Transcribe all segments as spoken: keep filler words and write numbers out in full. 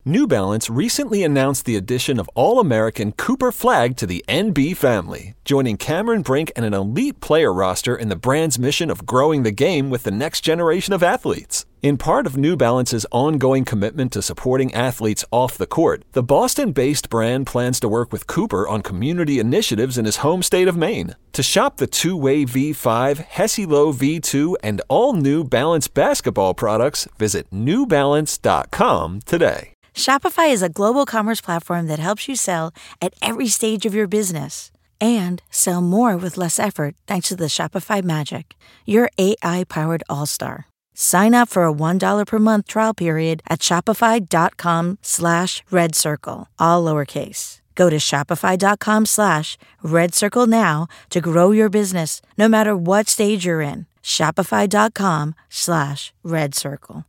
New Balance recently announced the addition of All-American Cooper Flagg to the N B family, joining Cameron Brink and an elite player roster in the brand's mission of growing the game with the next generation of athletes. In part of New Balance's ongoing commitment to supporting athletes off the court, the Boston-based brand plans to work with Cooper on community initiatives in his home state of Maine. To shop the two-way V five, Hesi-Lo V two, and all New Balance basketball products, visit new balance dot com today. Shopify is a global commerce platform that helps you sell at every stage of your business and sell more with less effort thanks to the Shopify Magic, your A I-powered all-star. Sign up for a one dollar per month trial period at shopify.com slash red circle, all lowercase. Go to shopify.com slash red circle now to grow your business no matter what stage you're in. Shopify.com slash red circle.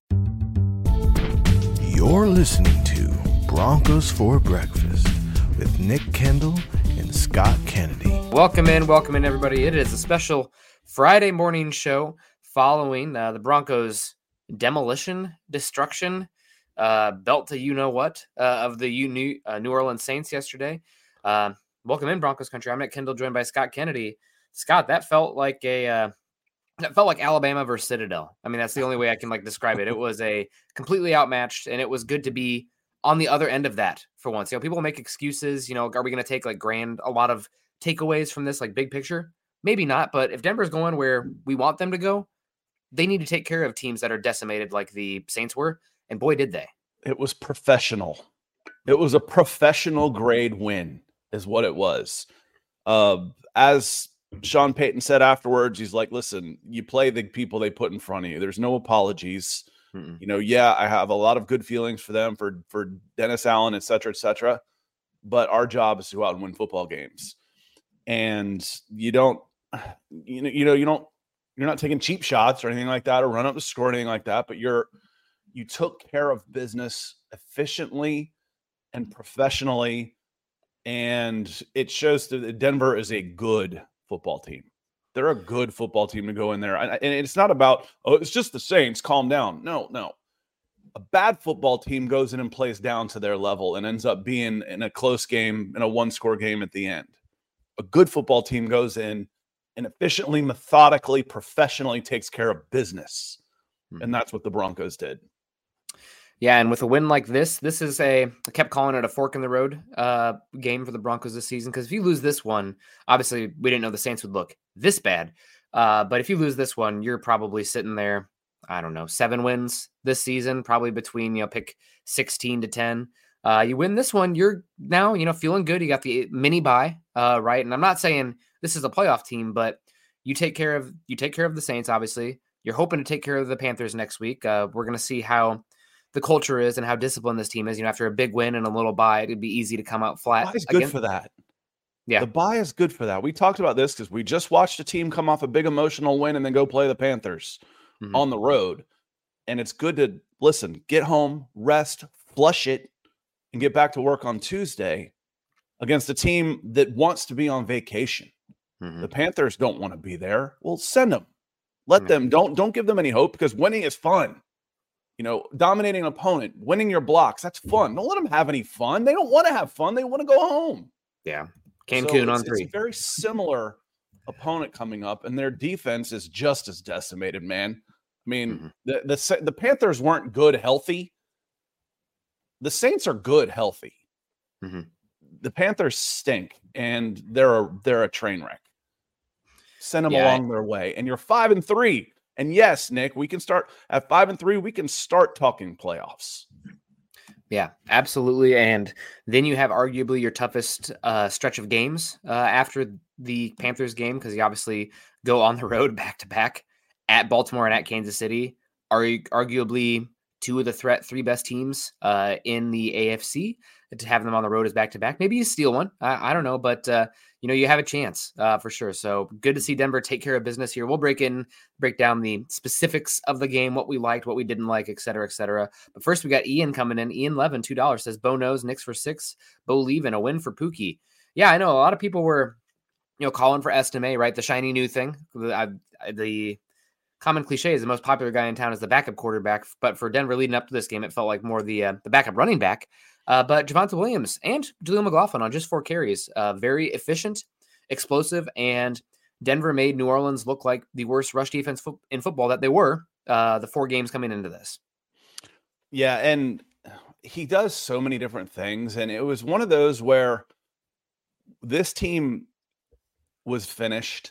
You're listening to Broncos for Breakfast with Nick Kendall and Scott Kennedy. Welcome in, welcome in, everybody. It is a special Friday morning show following uh, the Broncos' demolition, destruction, uh, belt to you-know-what uh, of the U- New, uh, New Orleans Saints yesterday. Uh, welcome in, Broncos country. I'm Nick Kendall, joined by Scott Kennedy. Scott, that felt like a... Uh, It felt like Alabama versus Citadel. I mean, that's the only way I can like describe it. It was a completely outmatched, and it was good to be on the other end of that for once. You know, people make excuses. You know, are we going to take like grand, a lot of takeaways from this, like big picture? Maybe not. But if Denver's going where we want them to go, they need to take care of teams that are decimated like the Saints were. And boy, did they. It was professional. It was a professional grade win is what it was. Uh, as Sean Payton said afterwards, he's like, listen, you play the people they put in front of you. There's no apologies. Mm-mm. You know, yeah, I have a lot of good feelings for them, for, for Dennis Allen, et cetera, et cetera. But our job is to go out and win football games. And you don't, you know, you know, you don't, you're not taking cheap shots or anything like that, or run up the score or anything like that. But you're, you took care of business efficiently and professionally. And it shows that Denver is a good football team. They're a good football team to go in there. And it's not about, oh, it's just the Saints, calm down. No, no. A bad football team goes in and plays down to their level and ends up being in a close game, in a one-score game at the end. A good football team goes in and efficiently, methodically, professionally takes care of business. Mm-hmm. And that's what the Broncos did. Yeah, and with a win like this, this is a, I kept calling it a fork in the road uh, game for the Broncos this season, because if you lose this one, obviously we didn't know the Saints would look this bad. Uh, but if you lose this one, you're probably sitting there, I don't know, seven wins this season, probably between, you know, pick sixteen to ten. Uh, you win this one, you're now, you know, feeling good. You got the mini bye, uh, right? And I'm not saying this is a playoff team, but you take care of, you take care of the Saints, obviously. You're hoping to take care of the Panthers next week. Uh, we're going to see how the culture is and how disciplined this team is. You know, after a big win and a little bye, it'd be easy to come out flat. It's good for that. Yeah. The bye is good for that. We talked about this because we just watched a team come off a big emotional win and then go play the Panthers mm-hmm. on the road. And it's good to, listen, get home, rest, flush it, and get back to work on Tuesday against a team that wants to be on vacation. Mm-hmm. The Panthers don't want to be there. Well, send them. Let mm-hmm. them. Don't, don't give them any hope, because winning is fun. You know, dominating an opponent, winning your blocks, that's fun. Don't let them have any fun. They don't want to have fun. They want to go home. Yeah. Cancun so on three. It's a very similar opponent coming up, and their defense is just as decimated, man. I mean, mm-hmm. the, the the Panthers weren't good healthy. The Saints are good healthy. Mm-hmm. The Panthers stink, and they're a, they're a train wreck. Send them yeah. along their way, and you're five and three. And yes, Nick, we can start at five and three. We can start talking playoffs. Yeah, absolutely. And then you have arguably your toughest uh, stretch of games uh, after the Panthers game, because you obviously go on the road back to back at Baltimore and at Kansas City. Are arguably two of the threat three best teams uh, in the A F C. To have them on the road as back to back, maybe you steal one. I, I don't know, but uh, you know, you have a chance uh, for sure. So good to see Denver take care of business here. We'll break in, break down the specifics of the game, what we liked, what we didn't like, et cetera, et cetera. But first, we got Ian coming in. Ian Levin, two dollars, says Bo knows, Knicks for six, Bo leaving, a win for Pookie. Yeah, I know a lot of people were, you know, calling for Estime, right? The shiny new thing. I, the common cliche is the most popular guy in town is the backup quarterback. But for Denver leading up to this game, it felt like more the uh, the backup running back. Uh, but Javonte Williams and Jaleel McLaughlin on just four carries, uh, very efficient, explosive, and Denver made New Orleans look like the worst rush defense fo- in football that they were uh, the four games coming into this. Yeah, and he does so many different things, and it was one of those where this team was finished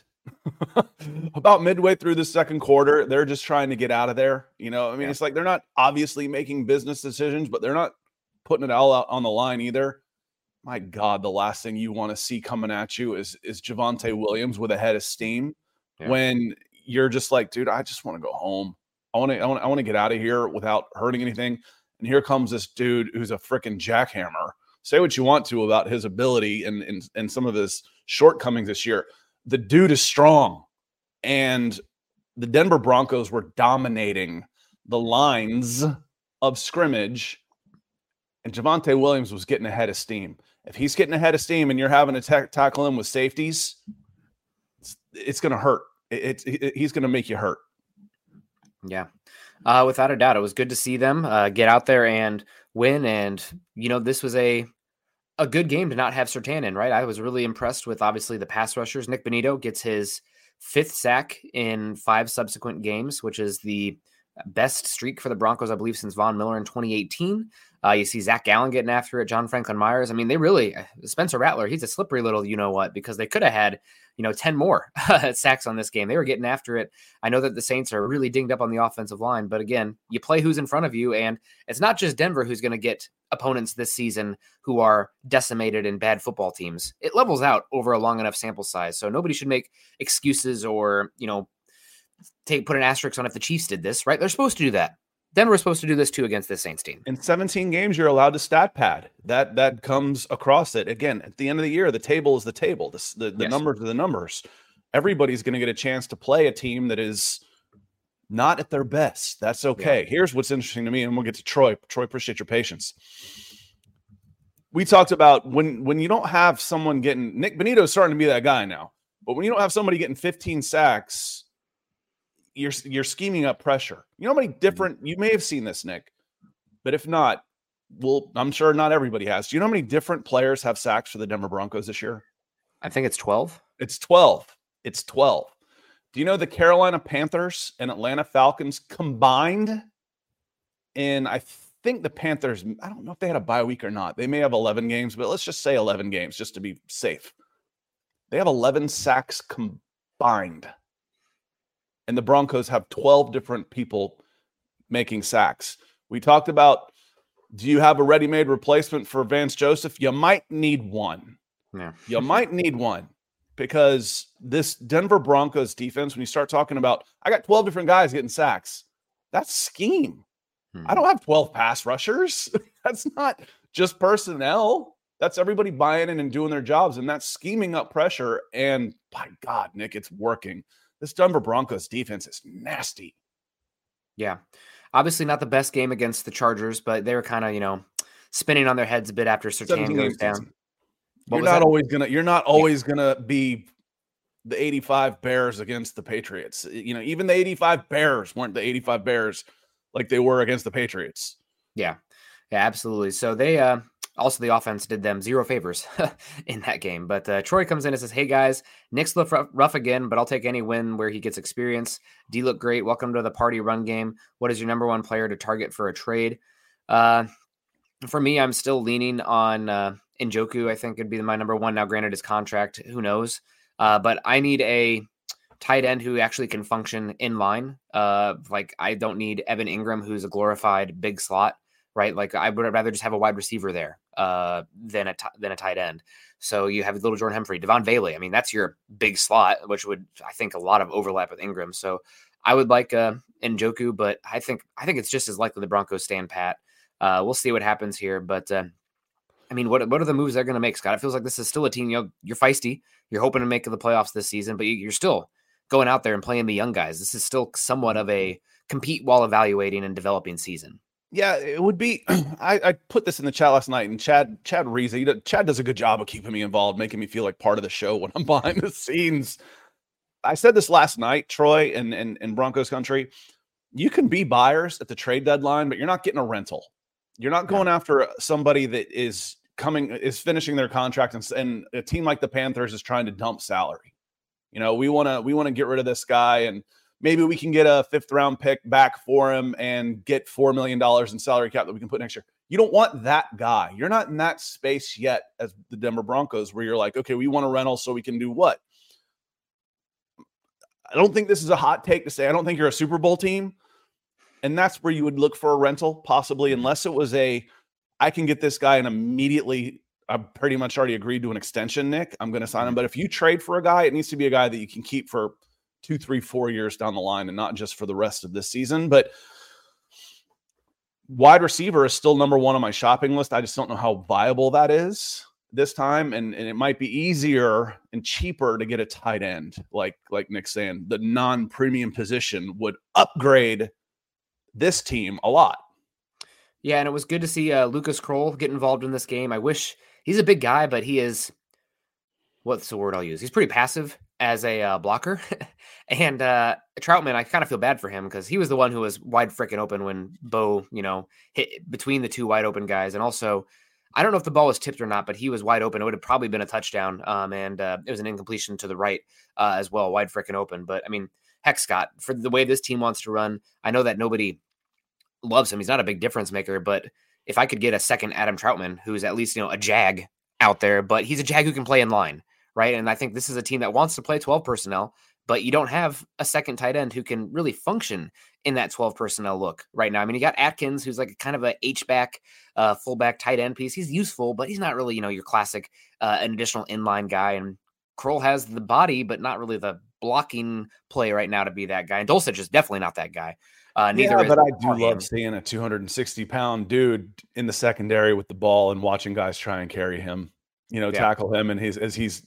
about midway through the second quarter. They're just trying to get out of there. You know, I mean, yeah. It's like they're not obviously making business decisions, but they're not putting it all out on the line either. My God, the last thing you want to see coming at you is is Javonte Williams with a head of steam yeah. when you're just like, dude, I just want to go home. I want to, I want, I want to get out of here without hurting anything. And here comes this dude who's a freaking jackhammer. Say what you want to about his ability and, and and some of his shortcomings this year. The dude is strong, and the Denver Broncos were dominating the lines of scrimmage. And Javonte Williams was getting ahead of steam. If he's getting ahead of steam and you're having to ta- tackle him with safeties, it's, it's going to hurt. It, it, it, he's going to make you hurt. Yeah, uh, without a doubt. It was good to see them uh, get out there and win. And, you know, this was a a good game to not have Surtain in, right? I was really impressed with, obviously, the pass rushers. Nick Benito gets his fifth sack in five subsequent games, which is the best streak for the Broncos, I believe, since Von Miller in twenty eighteen. Uh, you see Zach Gallen getting after it, John Franklin Myers. I mean, they really, Spencer Rattler, he's a slippery little you-know-what, because they could have had, you know, ten more sacks on this game. They were getting after it. I know that the Saints are really dinged up on the offensive line, but again, you play who's in front of you, and it's not just Denver who's going to get opponents this season who are decimated in bad football teams. It levels out over a long enough sample size, so nobody should make excuses or, you know, take put an asterisk on if the Chiefs did this, right? They're supposed to do that. Denver was supposed to do this too against this Saints team. In seventeen games, you're allowed to stat pad. That that comes across it. Again, at the end of the year, the table is the table. The, the, the yes. numbers are the numbers. Everybody's going to get a chance to play a team that is not at their best. That's okay. Yeah. Here's what's interesting to me, and we'll get to Troy. Troy, appreciate your patience. We talked about when, when you don't have someone getting – Nick Benito is starting to be that guy now. But when you don't have somebody getting fifteen sacks – You're you're scheming up pressure. You know how many different, you may have seen this, Nick, but if not, well, I'm sure not everybody has. Do you know how many different players have sacks for the Denver Broncos this year? I think it's twelve. It's twelve. It's twelve. Do you know the Carolina Panthers and Atlanta Falcons combined in, I think the Panthers, I don't know if they had a bye week or not. They may have eleven games, but let's just say eleven games just to be safe. They have eleven sacks combined. And the Broncos have twelve different people making sacks. We talked about, do you have a ready-made replacement for Vance Joseph? You might need one. Yeah. You might need one because this Denver Broncos defense, when you start talking about, I got twelve different guys getting sacks, that's scheme. Hmm. I don't have twelve pass rushers. That's not just personnel. That's everybody buying in and doing their jobs, and that's scheming up pressure. And by God, Nick, it's working. This Denver Broncos defense is nasty. Yeah. Obviously not the best game against the Chargers, but they were kind of, you know, spinning on their heads a bit after Surtain goes down. You're not, always gonna, you're not always yeah. going to be the eighty-five Bears against the Patriots. You know, even the eighty-five Bears weren't the eighty-five Bears like they were against the Patriots. Yeah. Yeah, absolutely. So they uh, also the offense did them zero favors in that game. But uh, Troy comes in and says, hey, guys, Nick's look rough, rough again, but I'll take any win where he gets experience. D look great. Welcome to the party run game. What is your number one player to target for a trade? Uh, for me, I'm still leaning on uh, Njoku. I think it'd be my number one. Now, granted, his contract, who knows? Uh, but I need a tight end who actually can function in line. Uh, like I don't need Evan Ingram, who's a glorified big slot. Right, like I would rather just have a wide receiver there uh, than a t- than a tight end. So you have little Jordan Humphrey, Devon Bailey. I mean, that's your big slot, which would I think a lot of overlap with Ingram. So I would like uh, Njoku, but I think I think it's just as likely the Broncos stand pat. Uh, we'll see what happens here, but uh, I mean, what what are the moves they're going to make, Scott? It feels like this is still a team. You know, you're feisty. You're hoping to make the playoffs this season, but you're still going out there and playing the young guys. This is still somewhat of a compete while evaluating and developing season. Yeah, it would be. I, I put this in the chat last night, and Chad Chad Reese, Chad does a good job of keeping me involved, making me feel like part of the show when I'm behind the scenes. I said this last night, Troy, and in, in, in Broncos country. You can be buyers at the trade deadline, but you're not getting a rental. You're not going yeah. after somebody that is coming, is finishing their contract, and, and a team like the Panthers is trying to dump salary. You know, we want to we want to get rid of this guy, and maybe we can get a fifth round pick back for him and get four million dollars in salary cap that we can put next year. You don't want that guy. You're not in that space yet as the Denver Broncos, where you're like, okay, we want a rental so we can do what? I don't think this is a hot take to say I don't think you're a Super Bowl team. And that's where you would look for a rental, possibly, unless it was a, I can get this guy and immediately, I've pretty much already agreed to an extension, Nick. I'm going to sign him. But if you trade for a guy, it needs to be a guy that you can keep for two, three, four years down the line and not just for the rest of this season. But wide receiver is still number one on my shopping list. I just don't know how viable that is this time. And, and it might be easier and cheaper to get a tight end, like, like Nick's saying. The non-premium position would upgrade this team a lot. Yeah, and it was good to see uh, Lucas Kroll get involved in this game. I wish he's a big guy, but he is, what's the word I'll use? He's pretty passive as a uh, blocker. and uh, Troutman, I kind of feel bad for him because he was the one who was wide freaking open when Bo, you know, hit between the two wide open guys. And also, I don't know if the ball was tipped or not, but he was wide open. It would have probably been a touchdown. Um, and uh, it was an incompletion to the right uh, as well, wide freaking open. But I mean, heck, Scott, for the way this team wants to run, I know that nobody loves him. He's not a big difference maker, but if I could get a second Adam Troutman, who's at least, you know, a Jag out there, but he's a Jag who can play in line, right? And I think this is a team that wants to play twelve personnel, but you don't have a second tight end who can really function in that twelve personnel look right now. I mean, you got Atkins, who's like kind of a H-back, uh, fullback tight end piece. He's useful, but he's not really, you know, your classic, uh, an additional inline guy. And Kroll has the body, but not really the blocking play right now to be that guy. And Dulcich is definitely not that guy. Uh, neither yeah, but I do him. love seeing a two hundred sixty pound dude in the secondary with the ball and watching guys try and carry him, you know, yeah. tackle him. And he's, as he's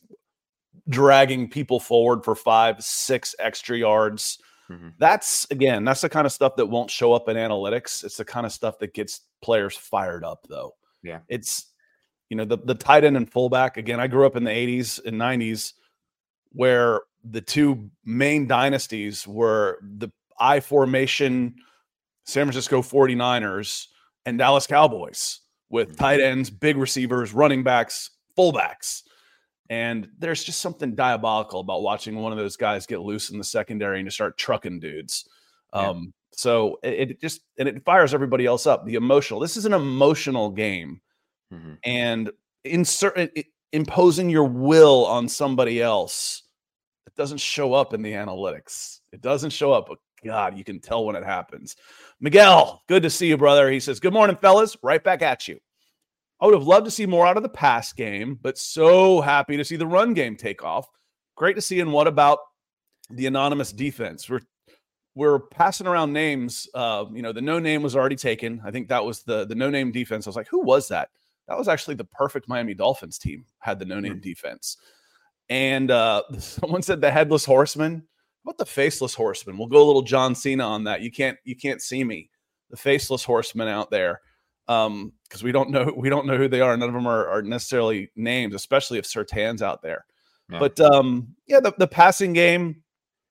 dragging people forward for five, six extra yards. Mm-hmm. That's, again, that's the kind of stuff that won't show up in analytics. It's the kind of stuff that gets players fired up, though. Yeah. It's, you know, the, the tight end and fullback. Again, I grew up in the eighties and nineties where the two main dynasties were the I formation San Francisco forty-niners and Dallas Cowboys with tight ends, big receivers, running backs, fullbacks. And there's just something diabolical about watching one of those guys get loose in the secondary and to start trucking dudes. Um, yeah. So it, it just, and it fires everybody else up. The emotional, this is an emotional game. Mm-hmm. And insert it, imposing your will on somebody else, it doesn't show up in the analytics. It doesn't show up. But God, you can tell when it happens. Miguel, good to see you, brother. He says, good morning, fellas. Right back at you. I would have loved to see more out of the pass game, but so happy to see the run game take off. Great to see. And what about the anonymous defense? We're we're passing around names. Uh, you know, the no name was already taken. I think that was the the no name defense. I was like, who was that? That was actually the perfect Miami Dolphins team had the no name mm-hmm. defense. And uh, someone said the headless horseman. What the faceless horseman? We'll go a little John Cena on that. You can't you can't see me. The faceless horseman out there. Um, because we don't know we don't know who they are. None of them are, are necessarily names, especially if Surtain's out there. Yeah. But um, yeah, the, the passing game,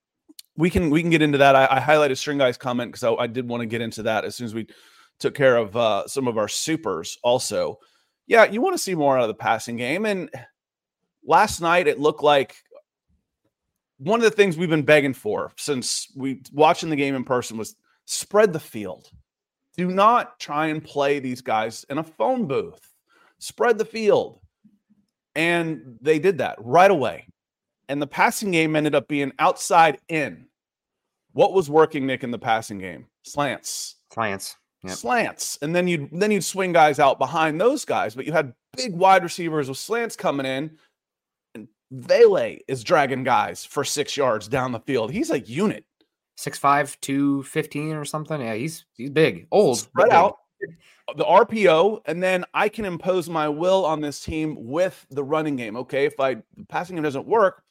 we can we can get into that. I, I highlighted String Guy's comment because I, I did want to get into that as soon as we took care of uh, some of our supers. Also, yeah, you want to see more out of the passing game. And last night it looked like one of the things we've been begging for since we watching the game in person was spread the field. Do not try and play these guys in a phone booth. Spread the field. And they did that right away. And the passing game ended up being outside in. What was working, Nick, in the passing game? Slants. Slants. Yep. Slants. And then you'd then you'd swing guys out behind those guys, but you had big wide receivers with slants coming in. And Vele is dragging guys for six yards down the field. He's a unit. six five, two fifteen or something. Yeah, he's he's big. Old. Spread out the R P O, and then I can impose my will on this team with the running game. Okay, if I the passing game doesn't work,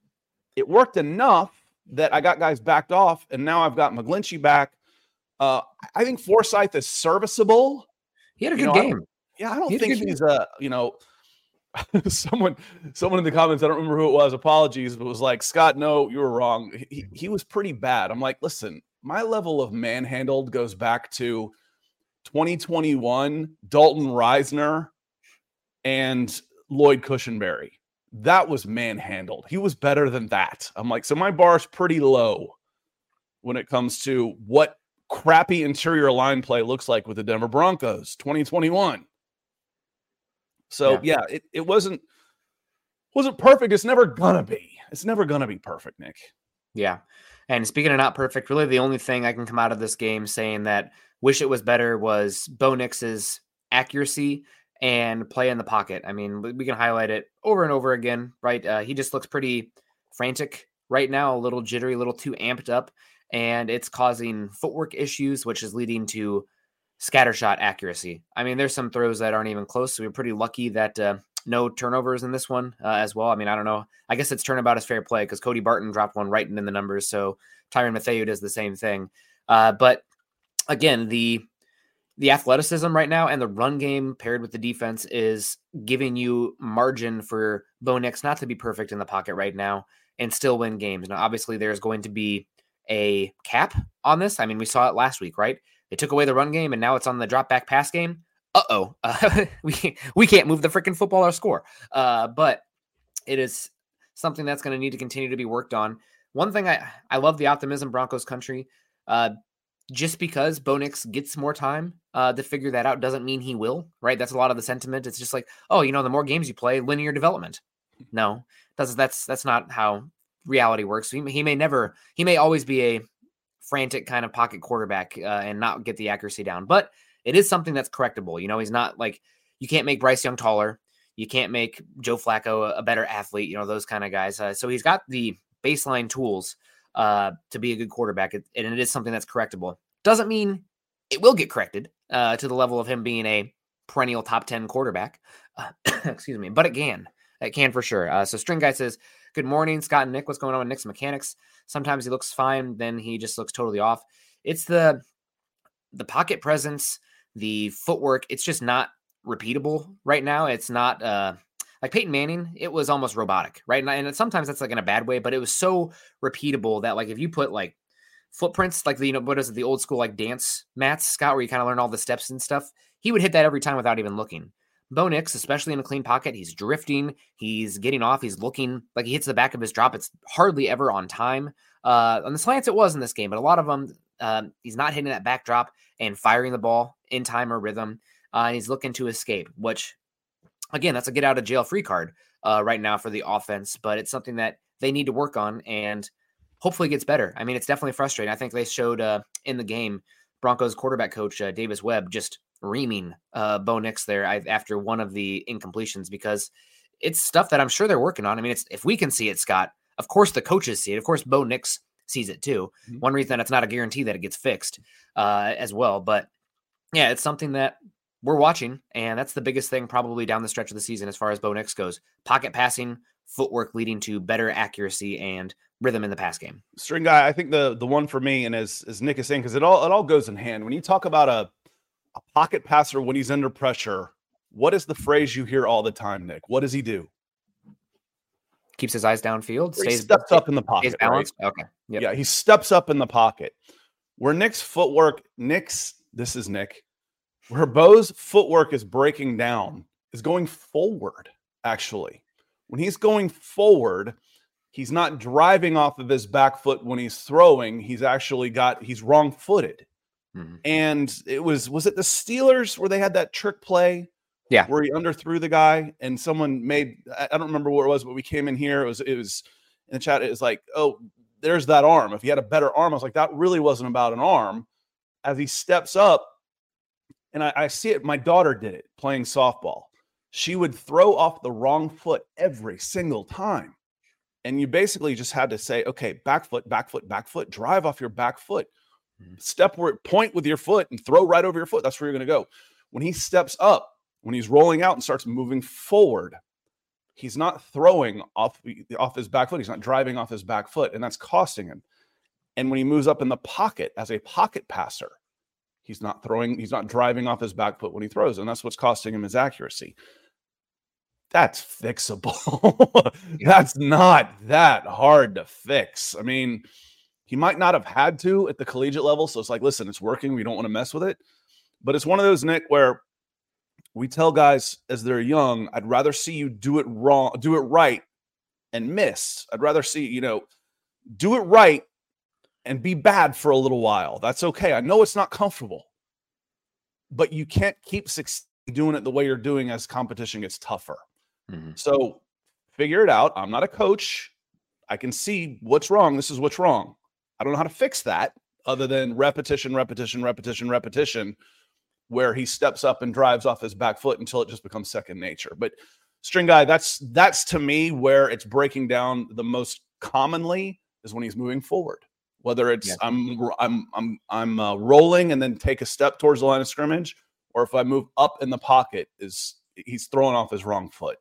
it worked enough that I got guys backed off, and now I've got McGlinchey back. Uh, I think Forsyth is serviceable. He had a good you know, game. I yeah, I don't think he's a, you know, someone, someone in the comments, I don't remember who it was, apologies, but was like, Scott, no, you were wrong. He, he was pretty bad. I'm like, listen, my level of manhandled goes back to twenty twenty-one, Dalton Reisner and Lloyd Cushenberry. That was manhandled. He was better than that. I'm like, so my bar is pretty low when it comes to what crappy interior line play looks like with the Denver Broncos twenty twenty-one. So yeah, yeah it, it wasn't wasn't perfect. It's never gonna be. It's never gonna be perfect, Nick. Yeah. And speaking of not perfect, really the only thing I can come out of this game saying that wish it was better was Bo Nix's accuracy and play in the pocket. I mean, we can highlight it over and over again, right? Uh, he just looks pretty frantic right now, a little jittery, a little too amped up, and it's causing footwork issues, which is leading to scattershot accuracy. I mean, there's some throws that aren't even close, so we're pretty lucky that uh, no turnovers in this one uh, as well. I mean, I don't know. I guess it's turnabout as fair play because Cody Barton dropped one right in the numbers, so Tyrann Mathieu does the same thing. Uh, but again, the the athleticism right now and the run game paired with the defense is giving you margin for Bo Nix not to be perfect in the pocket right now and still win games. Now, obviously, there's going to be a cap on this. I mean, we saw it last week, right? They took away the run game, and now it's on the drop back pass game. Uh-oh. Uh, we, we can't move the freaking football or score. Uh, but it is something that's going to need to continue to be worked on. One thing, I, I love the optimism, Broncos country. Uh, just because Bo Nix gets more time uh, to figure that out doesn't mean he will, right? That's a lot of the sentiment. It's just like, oh, you know, the more games you play, linear development. No, that's that's that's not how reality works. He, he may never, he may always be a frantic kind of pocket quarterback uh, and not get the accuracy down, but it is something that's correctable. You know, he's not like, you can't make Bryce Young taller. You can't make Joe Flacco a, a better athlete, you know, those kind of guys. Uh, so he's got the baseline tools uh, to be a good quarterback, and it is something that's correctable. Doesn't mean it will get corrected uh, to the level of him being a perennial top ten quarterback. Uh, excuse me, but it can. It can for sure. Uh, so String Guy says, good morning, Scott and Nick. What's going on with Nick's mechanics? Sometimes he looks fine, then he just looks totally off. It's the the pocket presence, the footwork. It's just not repeatable right now. It's not uh, like Peyton Manning. It was almost robotic, right? And, and sometimes that's like in a bad way, but it was so repeatable that like if you put like footprints, like the, you know, what is it, the old school like dance mats, Scott, where you kind of learn all the steps and stuff, he would hit that every time without even looking. Bo Nix, especially in a clean pocket, he's drifting, he's getting off, he's looking like he hits the back of his drop. It's hardly ever on time. Uh, on the slants, it was in this game, but a lot of them, um, he's not hitting that back drop and firing the ball in time or rhythm. Uh, and he's looking to escape, which, again, that's a get out of jail free card uh, right now for the offense, but it's something that they need to work on and hopefully gets better. I mean, it's definitely frustrating. I think they showed uh, in the game, Broncos quarterback coach uh, Davis Webb just reaming uh, Bo Nix there after one of the incompletions because it's stuff that I'm sure they're working on. I mean, it's if we can see it, Scott, of course the coaches see it. Of course, Bo Nix sees it too. Mm-hmm. One reason that it's not a guarantee that it gets fixed uh, as well. But yeah, it's something that we're watching, and that's the biggest thing probably down the stretch of the season as far as Bo Nix goes. Pocket passing, footwork leading to better accuracy and rhythm in the pass game. String Guy, I think the the one for me, and as, as Nick is saying, because it all it all goes in hand. When you talk about a A pocket passer when he's under pressure, what is the phrase you hear all the time, Nick? What does he do? Keeps his eyes downfield. He stays steps up in the pocket. Balanced. Right? Okay. Yep. Yeah, he steps up in the pocket. Where Nick's footwork, Nick's, this is Nick, where Bo's footwork is breaking down, is going forward, actually. When he's going forward, he's not driving off of his back foot when he's throwing. He's actually got, he's wrong-footed. Mm-hmm. And it was, was it the Steelers where they had that trick play? Yeah. Where he underthrew the guy and someone made, I don't remember what it was, but we came in here. It was, it was in the chat. It was like, oh, there's that arm. If he had a better arm, I was like, that really wasn't about an arm. As he steps up, and I, I see it, my daughter did it playing softball. She would throw off the wrong foot every single time. And you basically just had to say, okay, back foot, back foot, back foot, drive off your back foot. Step where point with your foot and throw right over your foot. That's where you're going to go. When he steps up, when he's rolling out and starts moving forward, he's not throwing off, off his back foot. He's not driving off his back foot, and that's costing him. And when he moves up in the pocket as a pocket passer, he's not throwing, he's not driving off his back foot when he throws, and that's what's costing him his accuracy. that's fixable. That's not that hard to fix. I mean, he might not have had to at the collegiate level. So it's like, listen, it's working. We don't want to mess with it. But it's one of those, Nick, where we tell guys as they're young, I'd rather see you do it wrong, do it right and miss. I'd rather see, you know, do it right and be bad for a little while. That's okay. I know it's not comfortable, but you can't keep succeeding doing it the way you're doing as competition gets tougher. Mm-hmm. So figure it out. I'm not a coach. I can see what's wrong. This is what's wrong. I don't know how to fix that other than repetition, repetition, repetition, repetition, where he steps up and drives off his back foot until it just becomes second nature. But String Guy, that's that's to me where it's breaking down the most commonly is when he's moving forward. Whether it's yeah. I'm I'm I'm I'm uh, rolling and then take a step towards the line of scrimmage, or if I move up in the pocket, is he's throwing off his wrong foot.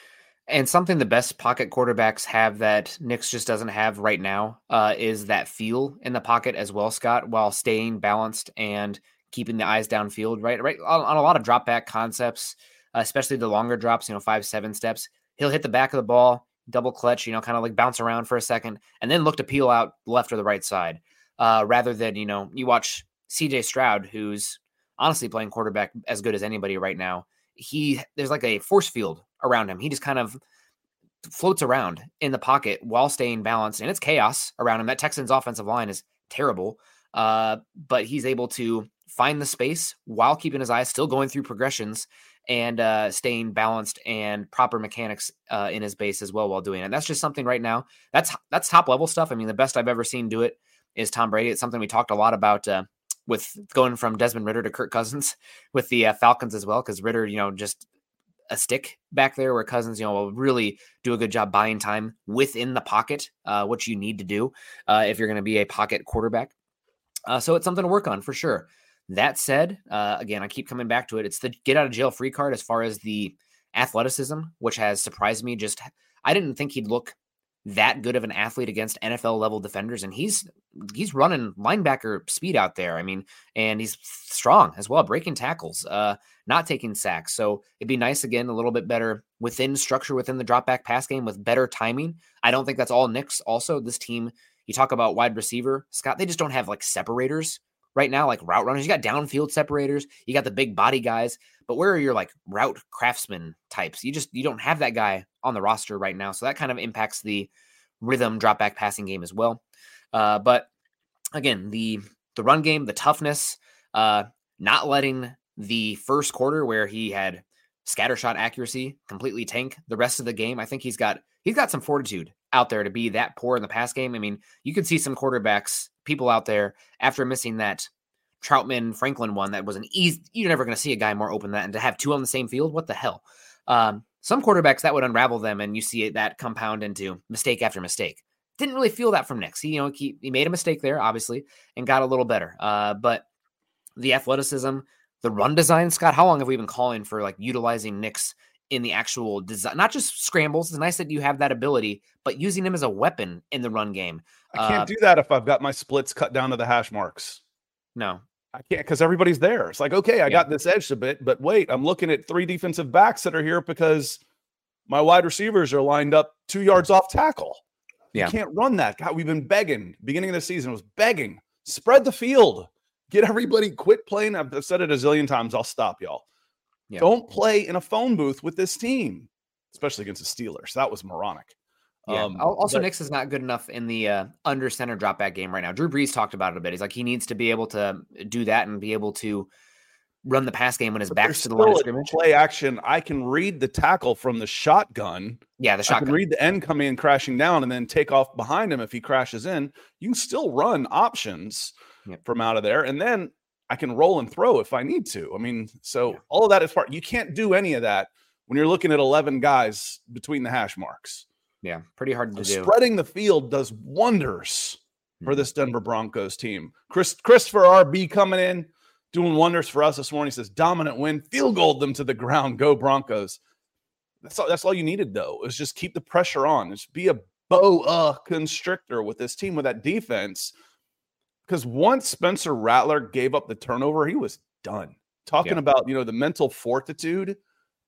And something the best pocket quarterbacks have that Nix just doesn't have right now uh, is that feel in the pocket as well, Scott, while staying balanced and keeping the eyes downfield, right? Right on, on a lot of drop back concepts, uh, especially the longer drops, you know, five, seven steps. He'll hit the back of the ball, double clutch, you know, kind of like bounce around for a second, and then look to peel out left or the right side. Uh, rather than, you know, you watch C J Stroud, who's honestly playing quarterback as good as anybody right now. He there's like a force field around him. He just kind of floats around in the pocket while staying balanced, and it's chaos around him. That Texans offensive line is terrible, uh, but he's able to find the space while keeping his eyes still going through progressions and uh, staying balanced and proper mechanics uh, in his base as well while doing it. And that's just something right now. That's that's top level stuff. I mean, the best I've ever seen do it is Tom Brady. It's something we talked a lot about uh, with going from Desmond Ridder to Kirk Cousins with the uh, Falcons as well, because Ridder, you know, just a stick back there where Cousins, you know, will really do a good job buying time within the pocket, uh, which you need to do uh, if you're going to be a pocket quarterback. Uh, so it's something to work on for sure. That said, uh, again, I keep coming back to it. It's the get out of jail free card as far as the athleticism, which has surprised me. Just, I didn't think he'd look that good of an athlete against N F L level defenders. And he's, he's running linebacker speed out there. I mean, and he's strong as well, breaking tackles, uh, not taking sacks. So it'd be nice, again, a little bit better within structure, within the drop back pass game with better timing. I don't think that's all Nix. Also, this team, you talk about wide receiver, Scott, they just don't have like separators right now, like route runners. You got downfield separators, you got the big body guys, but where are your like route craftsman types? You just, you don't have that guy on the roster right now. So that kind of impacts the rhythm drop back passing game as well. Uh, but again, the, the run game, the toughness, uh, not letting the first quarter where he had scatter shot accuracy completely tank the rest of the game. I think he's got, he's got some fortitude out there to be that poor in the pass game. I mean, you can see some quarterbacks, people out there after missing that Troutman Franklin one that was an easy, you're never going to see a guy more open than that, and to have two on the same field, what the hell? Um, some quarterbacks that would unravel them, and you see it, that compound into mistake after mistake. Didn't really feel that from Nix. He, you know, he, he made a mistake there, obviously, and got a little better. Uh, but the athleticism, the run design, Scott, how long have we been calling for like utilizing Nix in the actual design, not just scrambles? It's nice that you have that ability, but using him as a weapon in the run game. I can't uh, do that if I've got my splits cut down to the hash marks. No, I can't, because everybody's there. It's like, okay, I yeah. got this edge a bit, but wait, I'm looking at three defensive backs that are here because my wide receivers are lined up two yards off tackle. Yeah. You can't run that. God, we've been begging. Beginning of the season was begging. Spread the field. Get everybody, quit playing. I've said it a zillion times. I'll stop y'all. Yeah. Don't play in a phone booth with this team, especially against the Steelers. That was moronic. Yeah. Um, also, but, Nix is not good enough in the uh, under center drop back game right now. Drew Brees talked about it a bit. He's like, he needs to be able to do that and be able to run the pass game when his back's to the line of scrimmage. Play action. I can read the tackle from the shotgun. Yeah, the shotgun. I can read the end coming in crashing down and then take off behind him if he crashes in. You can still run options yep. from out of there. And then I can roll and throw if I need to. I mean, so yeah. all of that is part. You can't do any of that when you're looking at eleven guys between the hash marks. Yeah, pretty hard to so do. Spreading the field does wonders mm-hmm. for this Denver Broncos team. Chris Christopher R B coming in, doing wonders for us this morning. He says, dominant win, field goal them to the ground. Go Broncos. That's all, that's all you needed, though, is just keep the pressure on. Just be a boa constrictor with this team, with that defense. Because once Spencer Rattler gave up the turnover, he was done. Talking yeah. about, you know, the mental fortitude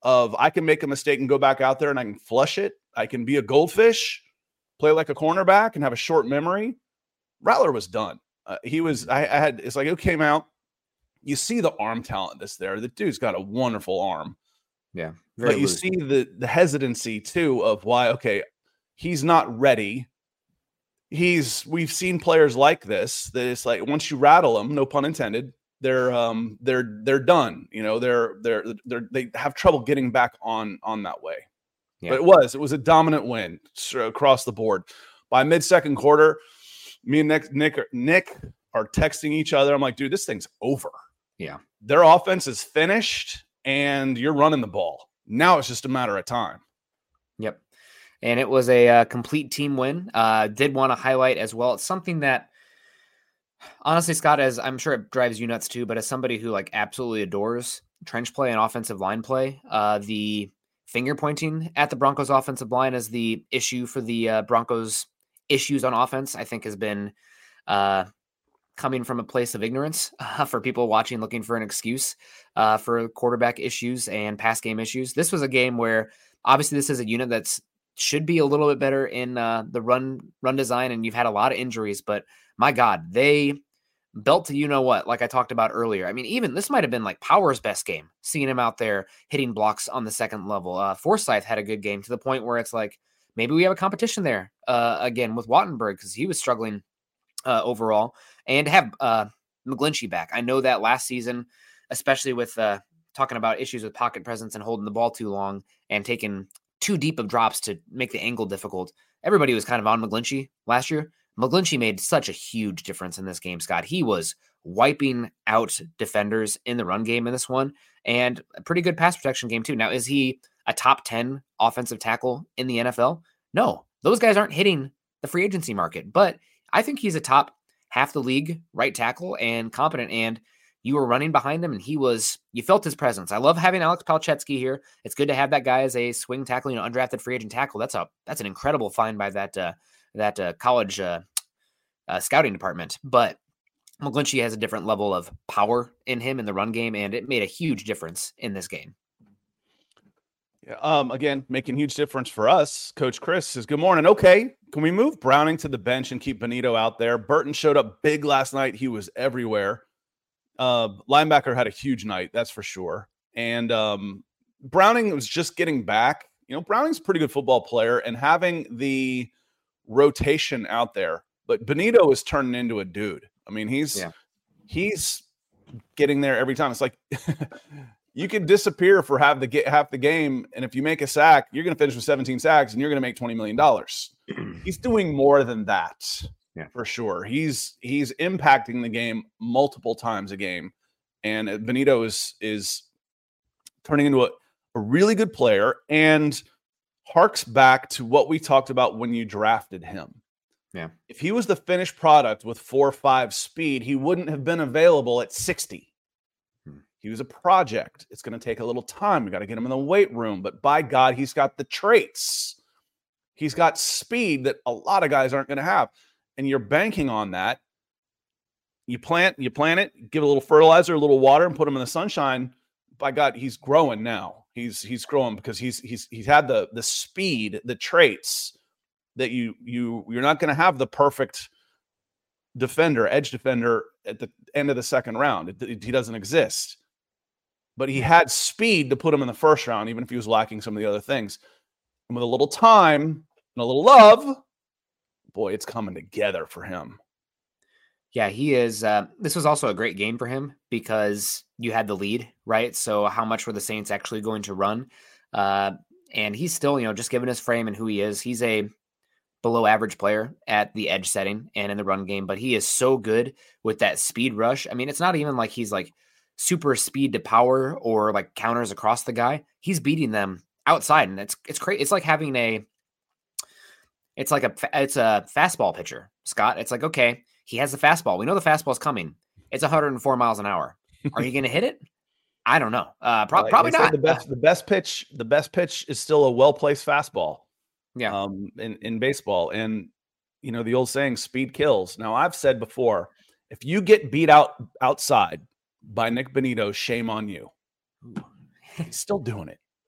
of I can make a mistake and go back out there and I can flush it. I can be a goldfish, play like a cornerback and have a short memory. Rattler was done. Uh, he was, I, I had, it's like it came out. You see the arm talent that's there. The dude's got a wonderful arm. Yeah. But you loose. see the the hesitancy too of why, okay, he's not ready. He's we've seen players like this that it's like once you rattle them, no pun intended, they're um they're they're done. You know, they're they're they're they have trouble getting back on on that way. Yeah. But it was it was a dominant win across the board. By mid-second quarter, me and Nick Nick Nick are texting each other. I'm like, dude, this thing's over. Yeah. Their offense is finished and you're running the ball. Now it's just a matter of time. Yep. And it was a uh, complete team win. Uh, did want to highlight as well. It's something that, honestly, Scott, as I'm sure it drives you nuts too, but as somebody who like absolutely adores trench play and offensive line play, uh, the finger pointing at the Broncos offensive line as the issue for the uh, Broncos issues on offense, I think has been uh, coming from a place of ignorance uh, for people watching, looking for an excuse uh, for quarterback issues and pass game issues. This was a game where obviously this is a unit that's should be a little bit better in uh, the run run design, and you've had a lot of injuries, but my God, they belt to you know what, like I talked about earlier. I mean, even this might have been like Power's best game, seeing him out there hitting blocks on the second level. Uh, Forsyth had a good game to the point where it's like, maybe we have a competition there uh, again with Wattenberg because he was struggling uh, overall. And to have uh, McGlinchey back. I know that last season, especially with uh, talking about issues with pocket presence and holding the ball too long and taking too deep of drops to make the angle difficult, everybody was kind of on McGlinchey last year. McGlinchey made such a huge difference in this game, Scott. He was wiping out defenders in the run game in this one and a pretty good pass protection game too. Now, is he a top ten offensive tackle in the N F L? No, those guys aren't hitting the free agency market, but I think he's a top half the league right tackle and competent, and you were running behind him and he was, you felt his presence. I love having Alex Palczewski here. It's good to have that guy as a swing tackle, you know, undrafted free agent tackle. That's a, that's an incredible find by that, uh, that uh, college uh, uh, scouting department. But McGlinchey has a different level of power in him in the run game, and it made a huge difference in this game. Yeah, um, again, making huge difference for us. Coach Chris says, good morning. Okay, can we move Browning to the bench and keep Bonitto out there? Burton showed up big last night. He was everywhere. Uh, linebacker had a huge night, that's for sure. And um, Browning was just getting back. You know, Browning's a pretty good football player, and having the rotation out there. But Bonitto is turning into a dude. I mean, he's yeah. he's getting there every time. It's like you can disappear for half the half the game, and if you make a sack, you're going to finish with seventeen sacks, and you're going to make twenty million dollars. He's doing more than that, yeah. for sure. He's he's impacting the game multiple times a game, and Bonitto is is turning into a, a really good player, and harks back to what we talked about when you drafted him. Yeah. If he was the finished product with four five speed, he wouldn't have been available at sixty. Hmm. He was a project. It's going to take a little time. We got to get him in the weight room, but by God, he's got the traits. He's got speed that a lot of guys aren't going to have. And you're banking on that. You plant, you plant it, give it a little fertilizer, a little water, and put him in the sunshine. By God, he's growing now. He's he's growing because he's he's he's had the the speed, the traits that you you you're not going to have the perfect defender, edge defender at the end of the second round. It, it, he doesn't exist. But he had speed to put him in the first round, even if he was lacking some of the other things. And with a little time and a little love, boy, it's coming together for him. Yeah, he is. Uh, this was also a great game for him because you had the lead, right? So how much were the Saints actually going to run? Uh, and he's still, you know, just given his frame and who he is. He's a below average player at the edge setting and in the run game, but he is so good with that speed rush. I mean, it's not even like he's like super speed to power or like counters across the guy. He's beating them outside, and it's it's crazy. It's like having a, it's like a it's a fastball pitcher, Scott. It's like, okay, he has the fastball. We know the fastball's coming. It's one hundred four miles an hour. Are you going to hit it? I don't know. Uh, pro- like probably not. The best, the best pitch, the best pitch is still a well-placed fastball. Yeah. Um, in, in baseball. And, you know, the old saying, speed kills. Now, I've said before, if you get beat out outside by Nick Bonitto, shame on you. He's still doing it.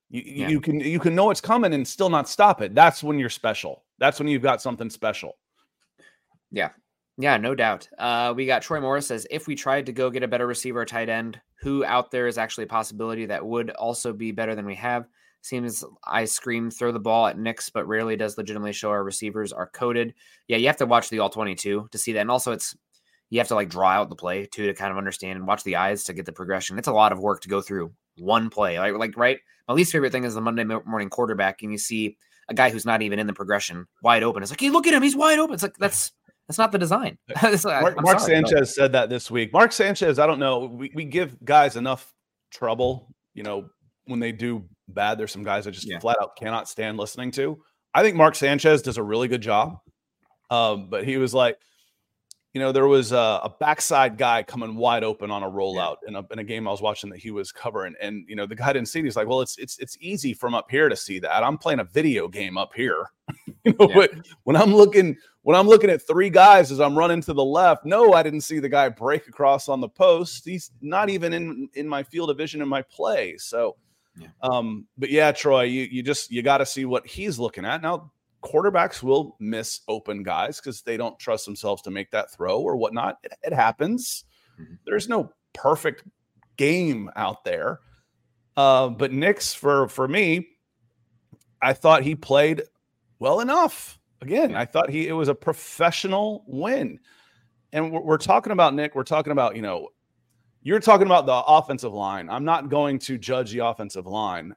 You, Yeah. you can you can know it's coming and still not stop it. That's when you're special. That's when you've got something special. Yeah. Yeah, no doubt. Uh, we got Troy Morris says, if we tried to go get a better receiver or tight end, who out there is actually a possibility that would also be better than we have? Seems I scream throw the ball at Nix, but rarely does legitimately show our receivers are coded. Yeah, you have to watch the all twenty-two to see that. And also it's you have to like draw out the play too to kind of understand and watch the eyes to get the progression. It's a lot of work to go through one play. Like, like right? My least favorite thing is the Monday morning quarterback, and you see a guy who's not even in the progression wide open. It's like, hey, look at him, he's wide open. It's like that's That's not the design. Mark, Mark sorry, Sanchez but. said that this week. Mark Sanchez, I don't know. We, we give guys enough trouble, you know, when they do bad. There's some guys that just yeah. flat out cannot stand listening to. I think Mark Sanchez does a really good job. Um, but he was like, you know, there was a, a backside guy coming wide open on a rollout yeah. in, a, in a game I was watching that he was covering. And, you know, the guy didn't see it. He's like, well, it's it's it's easy from up here to see that. I'm playing a video game up here. you know, yeah. when I'm looking when I'm looking at three guys as I'm running to the left, no, I didn't see the guy break across on the post. He's not even in, in my field of vision in my play. So, yeah. um, but yeah, Troy, you you just you got to see what he's looking at. Now, quarterbacks will miss open guys because they don't trust themselves to make that throw or whatnot. It, it happens. Mm-hmm. There's no perfect game out there. Uh, but Nix, for, for me, I thought he played well enough. Again, I thought he it was a professional win. And we're, we're talking about, Nick, we're talking about, you know, you're talking about the offensive line. I'm not going to judge the offensive line.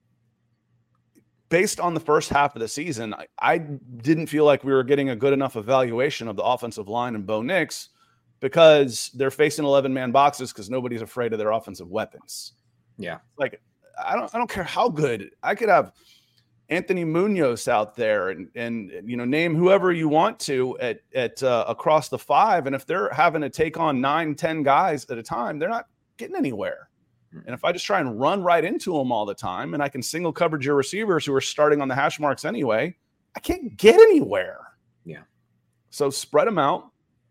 Based on the first half of the season, I, I didn't feel like we were getting a good enough evaluation of the offensive line and Bo Nix because they're facing eleven-man boxes because nobody's afraid of their offensive weapons. Yeah. Like, I don't I don't care how good. I could have Anthony Munoz out there and, and you know, name whoever you want to at, at uh, across the five. And if they're having to take on nine, ten guys at a time, they're not getting anywhere. And if I just try and run right into them all the time and I can single coverage your receivers who are starting on the hash marks anyway, I can't get anywhere. Yeah. So spread them out.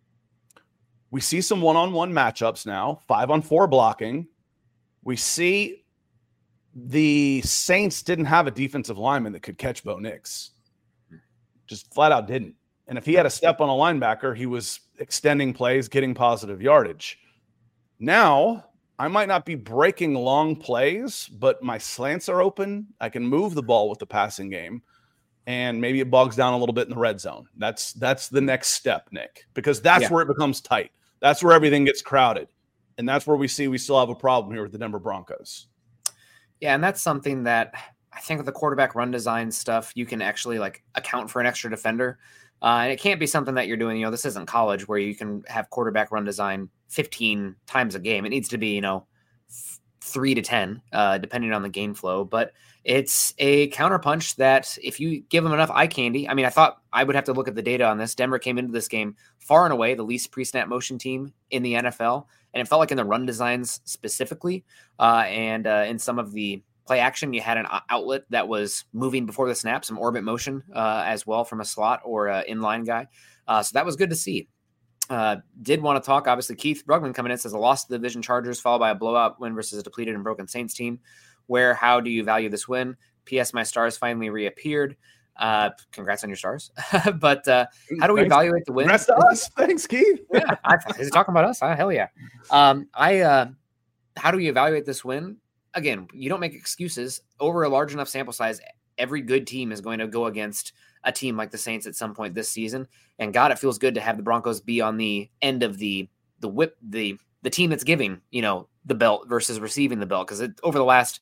We see some one-on-one matchups now, five on four blocking. We see the Saints didn't have a defensive lineman that could catch Bo Nix. Just flat out didn't. And if he had a step on a linebacker, he was extending plays, getting positive yardage. Now, I might not be breaking long plays, but my slants are open. I can move the ball with the passing game, and maybe it bogs down a little bit in the red zone. That's that's the next step, Nick, because that's yeah. where it becomes tight. That's where everything gets crowded, and that's where we see we still have a problem here with the Denver Broncos. Yeah, and that's something that I think with the quarterback run design stuff, you can actually like account for an extra defender. Uh, and it can't be something that you're doing, you know, this isn't college where you can have quarterback run design fifteen times a game. It needs to be, you know, f- three to ten, uh, depending on the game flow. But it's a counterpunch that if you give them enough eye candy, I mean, I thought I would have to look at the data on this. Denver came into this game far and away the least pre-snap motion team in the N F L. And it felt like in the run designs specifically uh, and uh, in some of the play action, you had an outlet that was moving before the snap, some orbit motion uh, as well from a slot or uh, inline guy. Uh, so that was good to see. Uh, did want to talk, obviously, Keith Brugman coming in says a loss to the Division Chargers followed by a blowout win versus a depleted and broken Saints team. Where, how do you value this win? P S. My stars finally reappeared. Uh, congrats on your stars. but uh, how do we Thanks. evaluate the win? Congrats to us. Thanks, Keith. yeah, I, is he talking about us? Uh, hell yeah. Um, I. Uh, how do we evaluate this win? Again, you don't make excuses. Over a large enough sample size, every good team is going to go against a team like the Saints at some point this season. And God, it feels good to have the Broncos be on the end of the the whip, the the team that's giving, you know, the belt versus receiving the belt. Because over the last,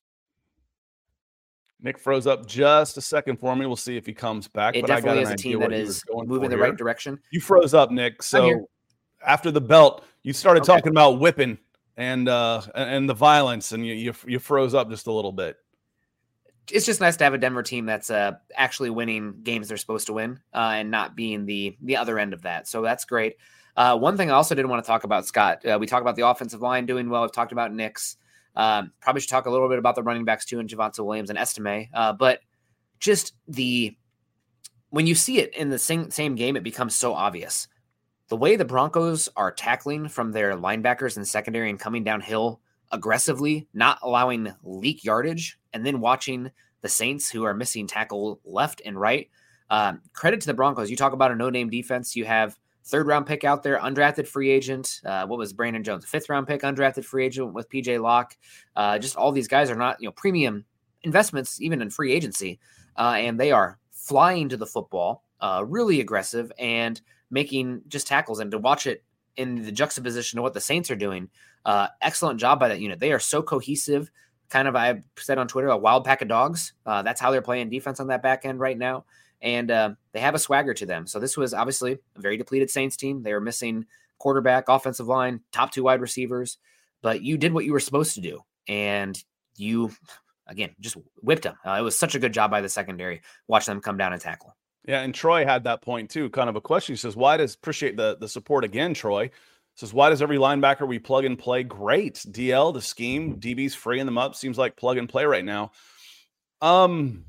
Nick froze up just a second for me. We'll see if he comes back. It but definitely I got is an a team that is moving the here. right direction. You froze up, Nick. So after the belt, you started okay. talking about whipping and uh and the violence, and you, you you froze up just a little bit. It's just nice to have a Denver team that's uh actually winning games they're supposed to win uh and not being the the other end of that. So that's great. Uh one thing I also did want to talk about, Scott, uh, we talked about the offensive line doing well. We've talked about Nix. Um, probably should talk a little bit about the running backs too, and Javonte Williams and Estime. Uh, but just the when you see it in the same same game, it becomes so obvious. The way the Broncos are tackling from their linebackers and secondary and coming downhill aggressively, not allowing leak yardage, and then watching the Saints, who are missing tackle left and right. Um, credit to the Broncos. You talk about a no-name defense. You have third round pick out there, undrafted free agent. Uh, what was Brandon Jones? Fifth round pick, undrafted free agent with P J Locke. Uh, just all these guys are not, you know, premium investments, even in free agency. Uh, and they are flying to the football, uh, really aggressive and making just tackles. And to watch it in the juxtaposition of what the Saints are doing, uh, excellent job by that unit. They are so cohesive, kind of, I said on Twitter, a wild pack of dogs. Uh, that's how they're playing defense on that back end right now. And uh, they have a swagger to them. So this was obviously a very depleted Saints team. They were missing quarterback, offensive line, top two wide receivers. But you did what you were supposed to do. And you, again, just whipped them. Uh, it was such a good job by the secondary. Watch them come down and tackle. Yeah, and Troy had that point too. Kind of a question. He says, why does, appreciate the, the support again, Troy. Says, why does every linebacker we plug and play great? D L, the scheme, D B's freeing them up. Seems like plug and play right now. Um...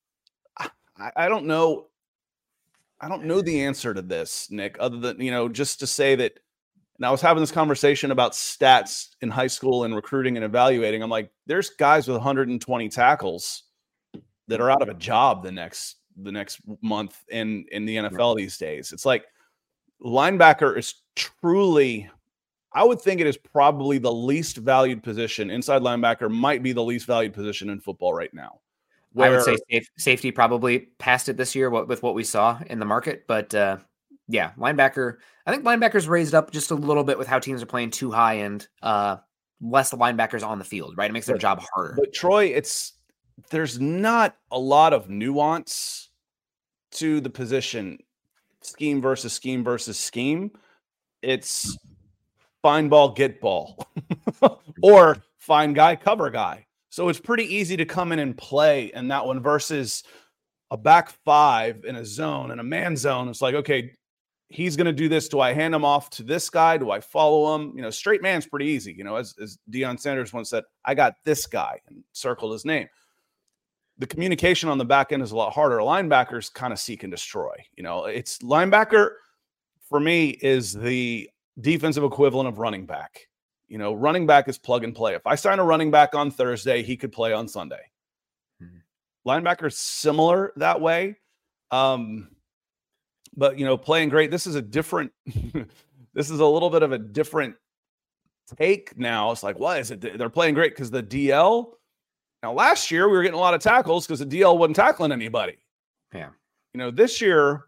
I don't know. I don't know the answer to this, Nick, other than, you know, just to say that. And I was having this conversation about stats in high school and recruiting and evaluating. I'm like, there's guys with one hundred twenty tackles that are out of a job the next the next month in in the N F L these days. It's like linebacker is truly, I would think it is probably the least valued position. Inside linebacker might be the least valued position in football right now. Where, I would say safe, safety probably passed it this year with what we saw in the market. But uh, yeah, linebacker, I think linebackers raised up just a little bit with how teams are playing too high and uh, less linebackers on the field, right? It makes their but, job harder. But Troy, it's there's not a lot of nuance to the position, scheme versus scheme versus scheme. It's find ball, get ball, or find guy, cover guy. So it's pretty easy to come in and play in that one versus a back five in a zone and a man zone. It's like, okay, he's going to do this. Do I hand him off to this guy? Do I follow him? You know, straight man's pretty easy. You know, as, as Deion Sanders once said, I got this guy and circled his name. The communication on the back end is a lot harder. Linebackers kind of seek and destroy. You know, it's linebacker for me is the defensive equivalent of running back. You know, running back is plug and play. If I sign a running back on Thursday, he could play on Sunday. Mm-hmm. Linebacker is similar that way. Um, but, you know, playing great. This is a different, this is a little bit of a different take now. It's like, what is it? They're playing great because the D L. Now, last year we were getting a lot of tackles because the D L wasn't tackling anybody. Yeah. You know, this year,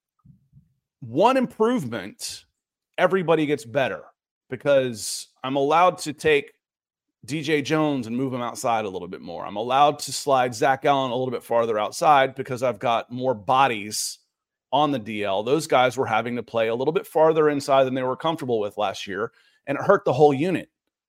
one improvement, everybody gets better. Because I'm allowed to take D J Jones and move him outside a little bit more. I'm allowed to slide Zach Allen a little bit farther outside because I've got more bodies on the D L. Those guys were having to play a little bit farther inside than they were comfortable with last year, and it hurt the whole unit.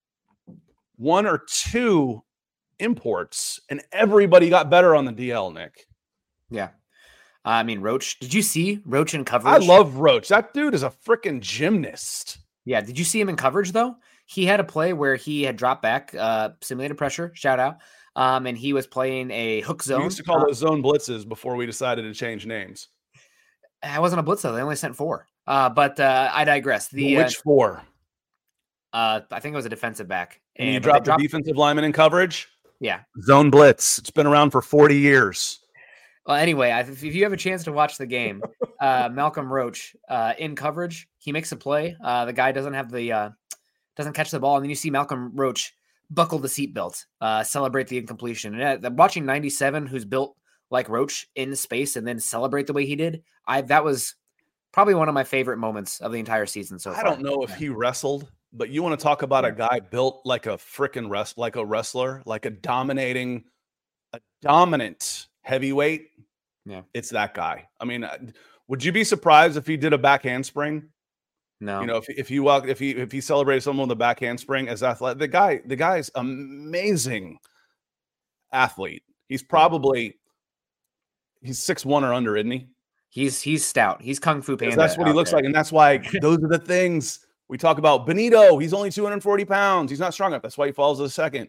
One or two imports, and everybody got better on the D L, Nick. Yeah. I mean, Roach, did you see Roach in coverage? I love Roach. That dude is a freaking gymnast. Yeah. Did you see him in coverage, though? He had a play where he had dropped back, uh, simulated pressure, shout out, um, and he was playing a hook zone. We used to call those zone blitzes before we decided to change names. I wasn't a blitz, though. They only sent four. Uh, but uh, I digress. The Which uh, four? Uh, I think it was a defensive back. And, and you dropped the dropped... defensive lineman in coverage? Yeah. Zone blitz. It's been around for forty years. Well, anyway, if you have a chance to watch the game, uh, Malcolm Roach uh, in coverage, he makes a play. Uh, the guy doesn't have the uh, doesn't catch the ball, and then you see Malcolm Roach buckle the seatbelt, uh, celebrate the incompletion. And uh, watching ninety-seven, who's built like Roach in space, and then celebrate the way he did, I that was probably one of my favorite moments of the entire season so far. I don't know if he wrestled, but you want to talk about a guy built like a freaking rest, like a wrestler, like a dominating, a dominant heavyweight. Yeah, it's that guy. I mean, would you be surprised if he did a back handspring? No. You know, if if he walked, if he if he celebrated someone with a back handspring as athletic, the guy, the guy's amazing athlete. He's probably he's six one or under, isn't he? He's he's stout. He's Kung Fu Panda. That's what he looks there. Like, and that's why those are the things we talk about. Benito, he's only two hundred forty pounds. He's not strong enough. That's why he falls to the second.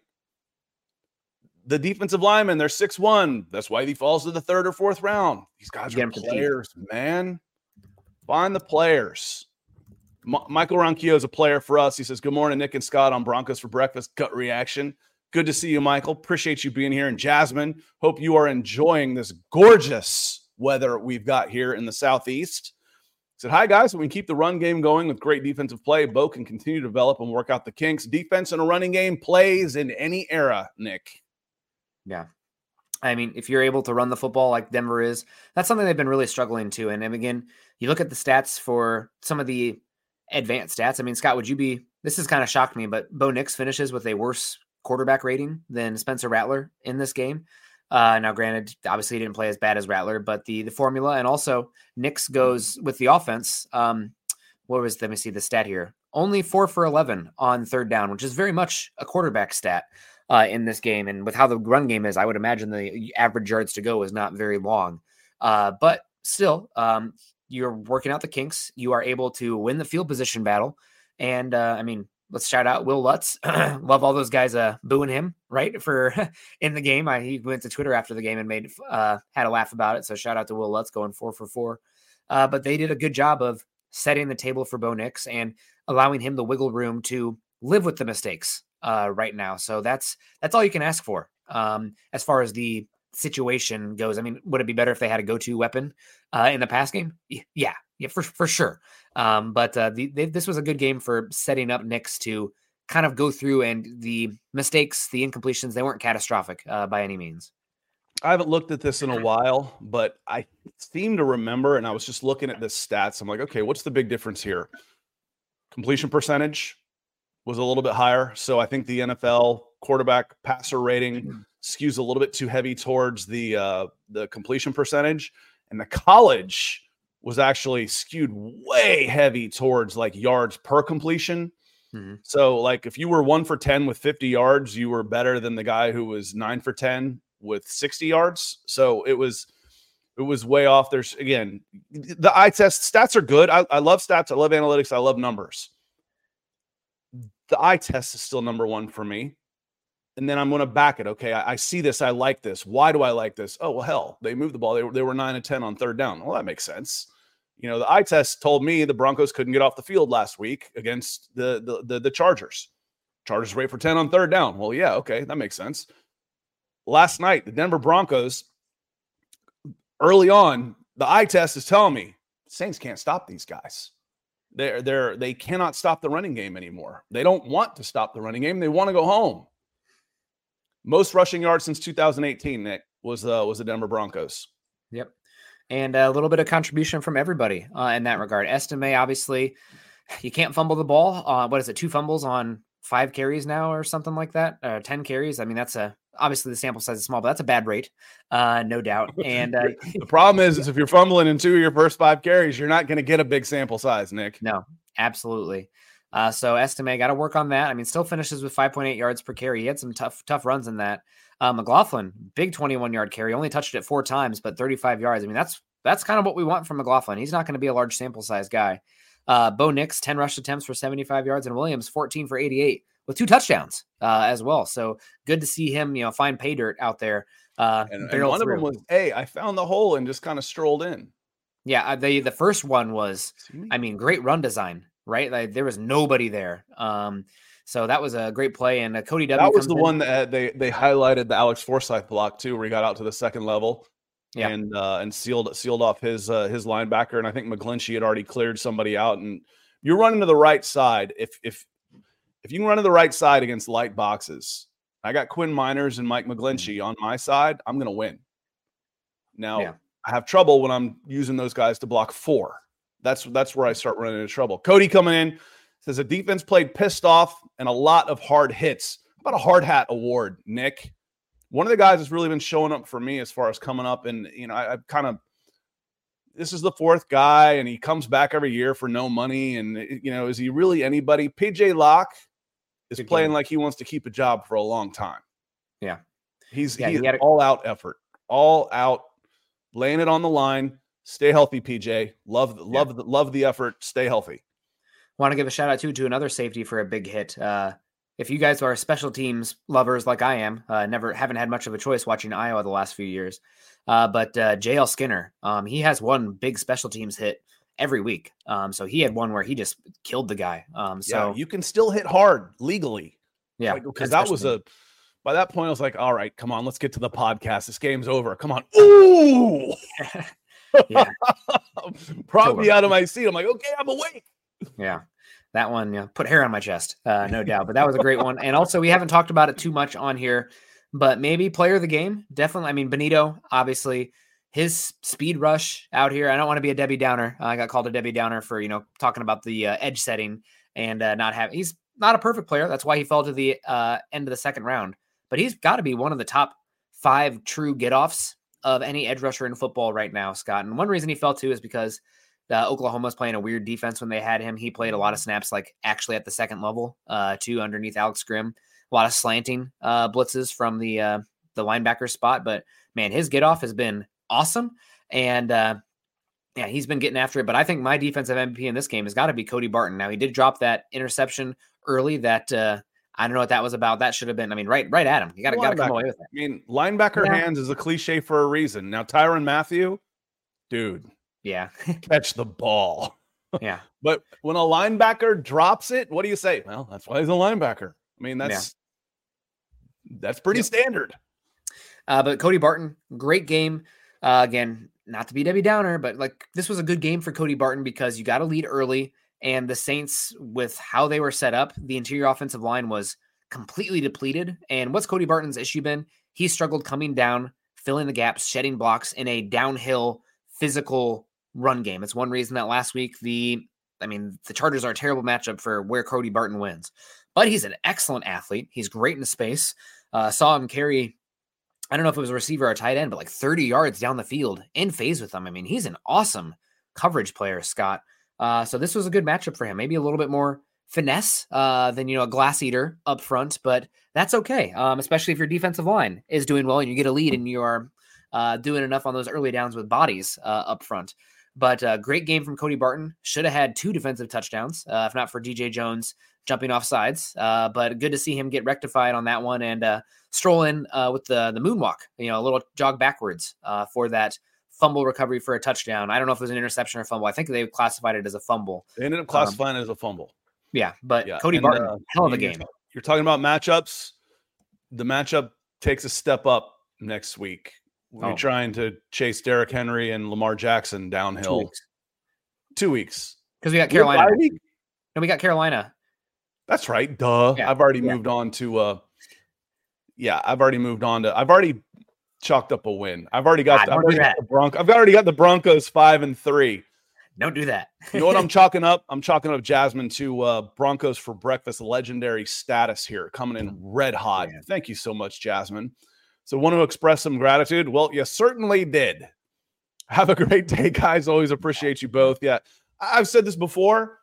The defensive linemen, they're six one. That's why he falls to the third or fourth round. These guys are players, man. Find the players. M- Michael Ronquillo is a player for us. He says, good morning, Nick and Scott on Broncos for Breakfast. Gut reaction. Good to see you, Michael. Appreciate you being here. And Jasmine, hope you are enjoying this gorgeous weather we've got here in the Southeast. Said, hi, guys. When we keep the run game going with great defensive play, Bo can continue to develop and work out the kinks. Defense and a running game plays in any era, Nick. Yeah. I mean, if you're able to run the football like Denver is, that's something they've been really struggling to. And, and again, you look at the stats for some of the advanced stats. I mean, Scott, would you be, this has kind of shocked me, but Bo Nix finishes with a worse quarterback rating than Spencer Rattler in this game. Uh, now, granted, obviously he didn't play as bad as Rattler, but the the formula, and also Nix goes with the offense. Um, what was, let me see the stat here. Only four for eleven on third down, which is very much a quarterback stat uh, in this game. And with how the run game is, I would imagine the average yards to go is not very long. Uh, but still, um, you're working out the kinks. You are able to win the field position battle. And uh, I mean, let's shout out Will Lutz. Love all those guys uh, booing him, right, for in the game. I, he went to Twitter after the game and made uh, had a laugh about it. So shout out to Will Lutz going four for four. Uh, but they did a good job of setting the table for Bo Nix and allowing him the wiggle room to live with the mistakes uh, right now. So that's that's all you can ask for um, as far as the situation goes. I mean, would it be better if they had a go-to weapon uh, in the pass game? Yeah, yeah, for for sure. Um, but uh, the, they, this was a good game for setting up Nix to kind of go through, and the mistakes, the incompletions, they weren't catastrophic uh, by any means. I haven't looked at this in a while, but I seem to remember, and I was just looking at the stats. I'm like, okay, what's the big difference here? Completion percentage was a little bit higher. So I think the N F L quarterback passer rating skews a little bit too heavy towards the uh, the completion percentage, and the college was actually skewed way heavy towards like yards per completion. Mm-hmm. So like if you were one for ten with fifty yards, you were better than the guy who was nine for ten with sixty yards. So it was, it was way off. There's again, the eye test stats are good. I, I love stats. I love analytics. I love numbers. The eye test is still number one for me. And then I'm going to back it. Okay, I, I see this. I like this. Why do I like this? Oh, well, hell, they moved the ball. They were, they were nine and ten on third down. Well, that makes sense. You know, the eye test told me the Broncos couldn't get off the field last week against the the the, the Chargers. Chargers rate for ten on third down. Well, yeah, okay, that makes sense. Last night, the Denver Broncos, early on, the eye test is telling me Saints can't stop these guys. They're they're they cannot stop the running game anymore. They don't want to stop the running game. They want to go home. Most rushing yards since two thousand eighteen, Nick, was uh, was the Denver Broncos. Yep. And a little bit of contribution from everybody uh, in that regard. Estime, obviously, you can't fumble the ball. Uh, what is it? Two fumbles on five carries now or something like that? Uh, ten carries. I mean, that's a, obviously the sample size is small, but that's a bad rate. Uh, no doubt. And uh, the problem is, is if you're fumbling in two of your first five carries, you're not going to get a big sample size, Nick. No, absolutely. Uh, so Estime got to work on that. I mean, still finishes with five point eight yards per carry. He had some tough, tough runs in that. Uh, McLaughlin, big twenty-one yard carry, only touched it four times, but thirty-five yards. I mean, that's, that's kind of what we want from McLaughlin. He's not going to be a large sample size guy. Uh, Bo Nix, ten rush attempts for seventy-five yards, and Williams, fourteen for eighty-eight with two touchdowns uh, as well. So good to see him, you know, find pay dirt out there. Uh, and, and one through. of them was, hey, I found the hole and just kind of strolled in. Yeah. The, the first one was, I mean, great run design, right? Like there was nobody there. Um, so that was a great play. And uh, Cody W. That was the in. one that they, they highlighted the Alex Forsyth block too, where he got out to the second level. Yeah. And uh, and sealed sealed off his uh, his linebacker, and I think McGlinchey had already cleared somebody out. And you're running to the right side. If if if you can run to the right side against light boxes, I got Quinn Miners and Mike McGlinchey on my side. I'm going to win. Now yeah. I have trouble when I'm using those guys to block four. That's that's where I start running into trouble. Cody coming in says a defense played pissed off and a lot of hard hits. How about a hard hat award, Nick? One of the guys that's really been showing up for me as far as coming up, and, you know, I, I've kind of, this is the fourth guy, and he comes back every year for no money, and, you know, is he really anybody? P J Locke is Good playing game. Like he wants to keep a job for a long time. Yeah. He's, yeah, he's he had a- all-out effort, all out, laying it on the line. Stay healthy, P J. Love, love, yeah. the, love the effort. Stay healthy. Want to give a shout-out, too, to another safety for a big hit. Uh If you guys are special teams lovers like I am, uh, never haven't had much of a choice watching Iowa the last few years. Uh, but uh, J L Skinner, um, he has one big special teams hit every week. Um, so he had one where he just killed the guy. Um, so yeah, you can still hit hard legally. Yeah, because like, that was a. By that point, I was like, all right, come on, let's get to the podcast. This game's over. Come on. Ooh. Yeah. Brought me out of my seat. I'm like, okay, I'm awake. Yeah. That one, yeah, put hair on my chest, uh, no doubt. But that was a great one. And also, we haven't talked about it too much on here, but maybe player of the game. Definitely. I mean, Benito, obviously, his speed rush out here. I don't want to be a Debbie Downer. Uh, I got called a Debbie Downer for, you know, talking about the uh, edge setting and uh, not having, he's not a perfect player. That's why he fell to the uh, end of the second round. But he's got to be one of the top five true get-offs of any edge rusher in football right now, Scott. And one reason he fell to is because Uh, Oklahoma's playing a weird defense when they had him. He played a lot of snaps, like actually at the second level, uh, too, underneath Alex Grimm. A lot of slanting uh, blitzes from the uh, the linebacker spot. But man, his get off has been awesome, and uh, yeah, he's been getting after it. But I think my defensive M V P in this game has got to be Cody Barton. Now he did drop that interception early. That uh, I don't know what that was about. That should have been. I mean, right, right at him. You got to got to come away with it. I mean, linebacker yeah. hands is a cliche for a reason. Now Tyrann Mathieu, dude. Yeah. Catch the ball. Yeah. But when a linebacker drops it, what do you say? Well, that's why he's a linebacker. I mean, that's yeah. that's pretty yep. standard. Uh, but Cody Barton, great game. Uh, again, not to be Debbie Downer, but like this was a good game for Cody Barton because you got to lead early. And the Saints, with how they were set up, the interior offensive line was completely depleted. And what's Cody Barton's issue been? He struggled coming down, filling the gaps, shedding blocks in a downhill physical run game. It's one reason that last week, the, I mean, the Chargers are a terrible matchup for where Cody Barton wins, but he's an excellent athlete. He's great in space. Uh, saw him carry, I don't know if it was a receiver or a tight end, but like thirty yards down the field in phase with them. I mean, he's an awesome coverage player, Scott. Uh, so this was a good matchup for him. Maybe a little bit more finesse uh, than, you know, a glass eater up front, but that's okay. Um, especially if your defensive line is doing well and you get a lead and you are uh, doing enough on those early downs with bodies uh, up front. But uh, great game from Cody Barton. Should have had two defensive touchdowns, uh, if not for D J Jones jumping off sides. Uh, but good to see him get rectified on that one and uh, stroll in uh, with the the moonwalk, you know, a little jog backwards uh, for that fumble recovery for a touchdown. I don't know if it was an interception or fumble. I think they classified it as a fumble. They ended up classifying um, it as a fumble. Yeah, but yeah. Cody and, Barton, uh, hell of a you're, game. You're talking about matchups. The matchup takes a step up next week. We're oh. trying to chase Derrick Henry and Lamar Jackson downhill. Two weeks. Two weeks. Because we got Carolina. No, we got Carolina. That's right. Duh. Yeah. I've already yeah. moved on to uh yeah, I've already moved on to I've already chalked up a win. I've already got, the, I've already got the Bronco. I've already got the Broncos five and three. Don't do that. You know what I'm chalking up? I'm chalking up Jasmine to uh Broncos for breakfast legendary status here, coming in red hot. Yeah. Thank you so much, Jasmine. So want to express some gratitude? Well, you certainly did. Have a great day, guys. Always appreciate you both. Yeah, I've said this before.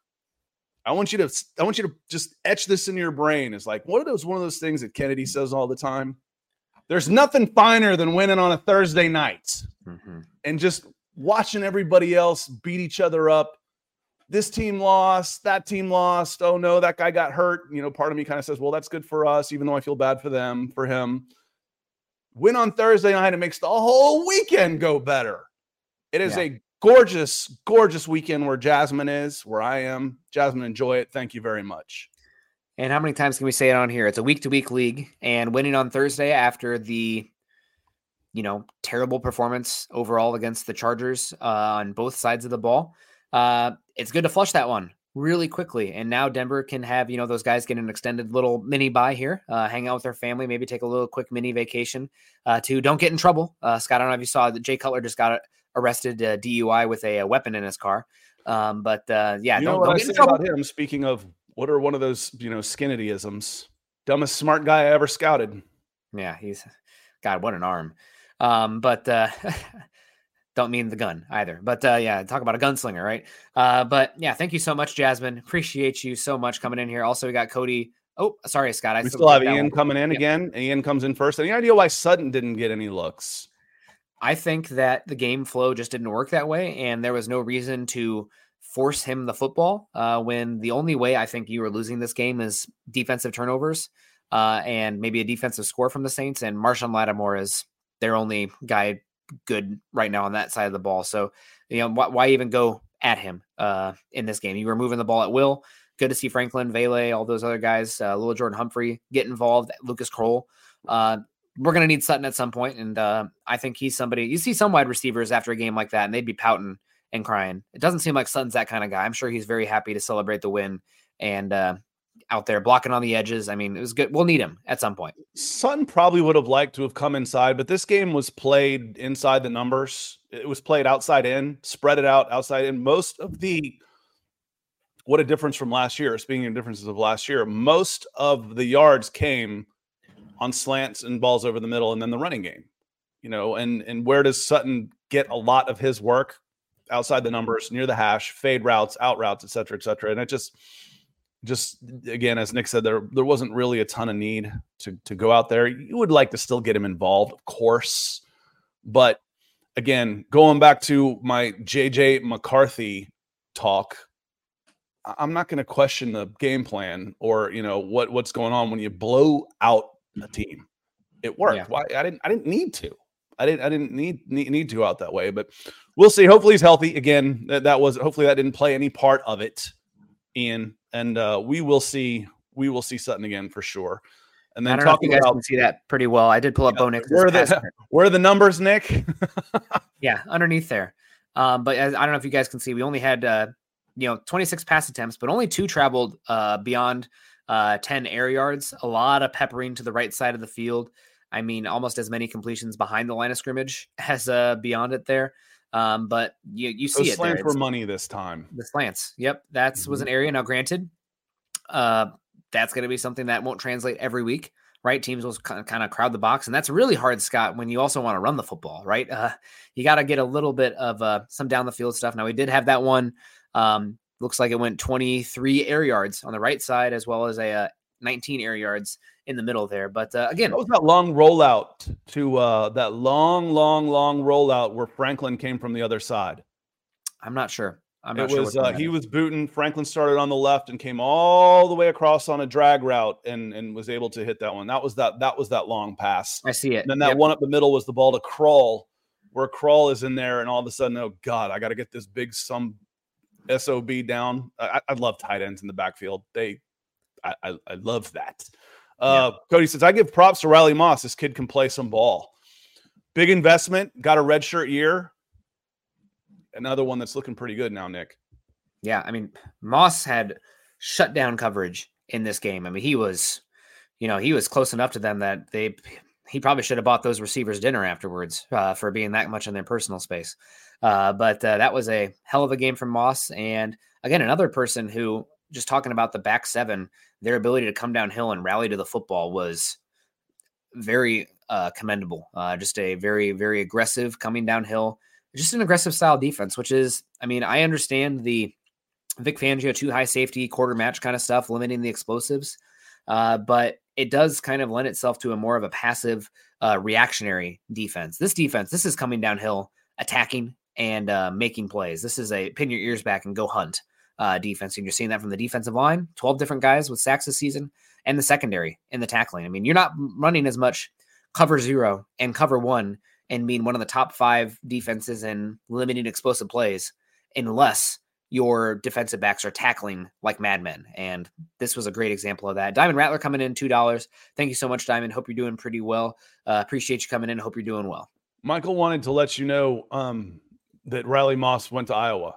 I want you to, I want you to just etch this into your brain. It's like, what are those, one of those things that Kennedy says all the time? There's nothing finer than winning on a Thursday night mm-hmm. and just watching everybody else beat each other up. This team lost, that team lost. Oh no, that guy got hurt. You know, part of me kind of says, well, that's good for us, even though I feel bad for them, for him. Win on Thursday night, it makes the whole weekend go better. It is yeah. a gorgeous, gorgeous weekend where Jasmine is, where I am. Jasmine, enjoy it. Thank you very much. And how many times can we say it on here? It's a week-to-week league, and winning on Thursday after the, you know, terrible performance overall against the Chargers uh, on both sides of the ball, uh, it's good to flush that one really quickly. And now Denver can have, you know, those guys get an extended little mini bye here, uh, hang out with their family, maybe take a little quick mini vacation uh, to don't get in trouble. Uh, Scott, I don't know if you saw that Jay Cutler just got arrested uh, D U I with a, a weapon in his car. Um, but uh, yeah, you don't, know what don't I get in say trouble. about him. Speaking of what are one of those, you know, Skinnityisms, dumbest smart guy I ever scouted. Yeah, he's God, what an arm. Um, but uh, don't mean the gun either. But uh, yeah, talk about a gunslinger, right? Uh, but yeah, thank you so much, Jasmine. Appreciate you so much coming in here. Also, we got Cody. Oh, sorry, Scott. I we still have Ian one. coming in yep. again. Ian comes in first. Any idea why Sutton didn't get any looks? I think that the game flow just didn't work that way, and there was no reason to force him the football uh, when the only way I think you were losing this game is defensive turnovers uh, and maybe a defensive score from the Saints, and Marshawn Lattimore is their only guy good right now on that side of the ball. So, you know, why, why even go at him uh, in this game. You were moving the ball at will. Good to see Franklin, Vele, all those other guys, uh, Little Jordan Humphrey get involved, Lucas Kroll. Uh, we're going to need Sutton at some point, and uh, I think he's somebody, you see some wide receivers after a game like that, and they'd be pouting and crying. It doesn't seem like Sutton's that kind of guy. I'm sure he's very happy to celebrate the win and uh, out there blocking on the edges. I mean, it was good. We'll need him at some point. Sutton probably would have liked to have come inside, but this game was played inside the numbers. It was played outside in, spread it out outside in. Most of the What a difference from last year. Speaking of differences of last year, most of the yards came on slants and balls over the middle and then the running game. You know, and and where does Sutton get a lot of his work? Outside the numbers, near the hash, fade routes, out routes, et cetera, et cetera. And it just, just again, as Nick said, there there wasn't really a ton of need to, to go out there. You would like to still get him involved, of course. But again, going back to my J J McCarthy talk, I'm not going to question the game plan or, you know, what what's going on when you blow out a team. It worked. Yeah. Why I didn't I didn't need to. I didn't I didn't need, need need to go out that way, but we'll see. Hopefully he's healthy. Again, that, that was hopefully that didn't play any part of it, Ian. And uh, we will see we will see Sutton again for sure. And then I don't know if talking you guys about can see that pretty well. I did pull up yeah, Bo Nix. Where are the where are the numbers, Nick? Yeah, underneath there. Um, but as, I don't know if you guys can see, we only had uh, you know twenty-six pass attempts, but only two traveled uh, beyond uh, ten air yards. A lot of peppering to the right side of the field. I mean, almost as many completions behind the line of scrimmage as uh, beyond it there. Um, but you you see Those it slants there. were It's, money this time. the slants. Yep, that Mhm. was an area. Now, granted, uh, that's going to be something that won't translate every week, right? Teams will kind of, kind of crowd the box, and that's really hard, Scott, when you also want to run the football, right? Uh, you got to get a little bit of uh, some down the field stuff. Now, we did have that one. Um, looks like it went twenty-three air yards on the right side, as well as a uh, nineteen air yards in the middle there. But uh, again, That was that long rollout to uh, that long, long, long rollout where Franklin came from the other side. I'm not sure. I'm It not sure. was which one uh, that he is. was booting. Franklin started on the left and came all the way across on a drag route and and was able to hit that one. That was that that was that long pass. I see it. And then that Yep. one up the middle was the ball to Crawl, where Crawl is in there, and all of a sudden, oh God, I got to get this big some S O B down. I, I love tight ends in the backfield. They, I, I, I love that. Uh, Cody says, I give props to Riley Moss. This kid can play some ball. Big investment. Got a redshirt year. Another one that's looking pretty good now, Nick. Yeah, I mean, Moss had shutdown coverage in this game. I mean, he was, you know, he was close enough to them that they, he probably should have bought those receivers dinner afterwards uh, for being that much in their personal space. Uh, but uh, that was a hell of a game from Moss. And again, another person who, just talking about the back seven, their ability to come downhill and rally to the football was very uh, commendable. Uh, just a very, very aggressive coming downhill. Just an aggressive style defense, which is, I mean, I understand the Vic Fangio too high safety quarter match kind of stuff, limiting the explosives. Uh, but it does kind of lend itself to a more of a passive uh, reactionary defense. This defense, this is coming downhill, attacking and uh, making plays. This is a pin your ears back and go hunt uh, defense. And you're seeing that from the defensive line, twelve different guys with sacks this season, and the secondary in the tackling. I mean, you're not running as much cover zero and cover one and being one of the top five defenses in limiting explosive plays unless your defensive backs are tackling like madmen. And this was a great example of that. Diamond Rattler coming in two dollars. Thank you so much, Diamond. Hope you're doing pretty well. Uh, appreciate you coming in. Hope you're doing well. Michael wanted to let you know um, that Riley Moss went to Iowa.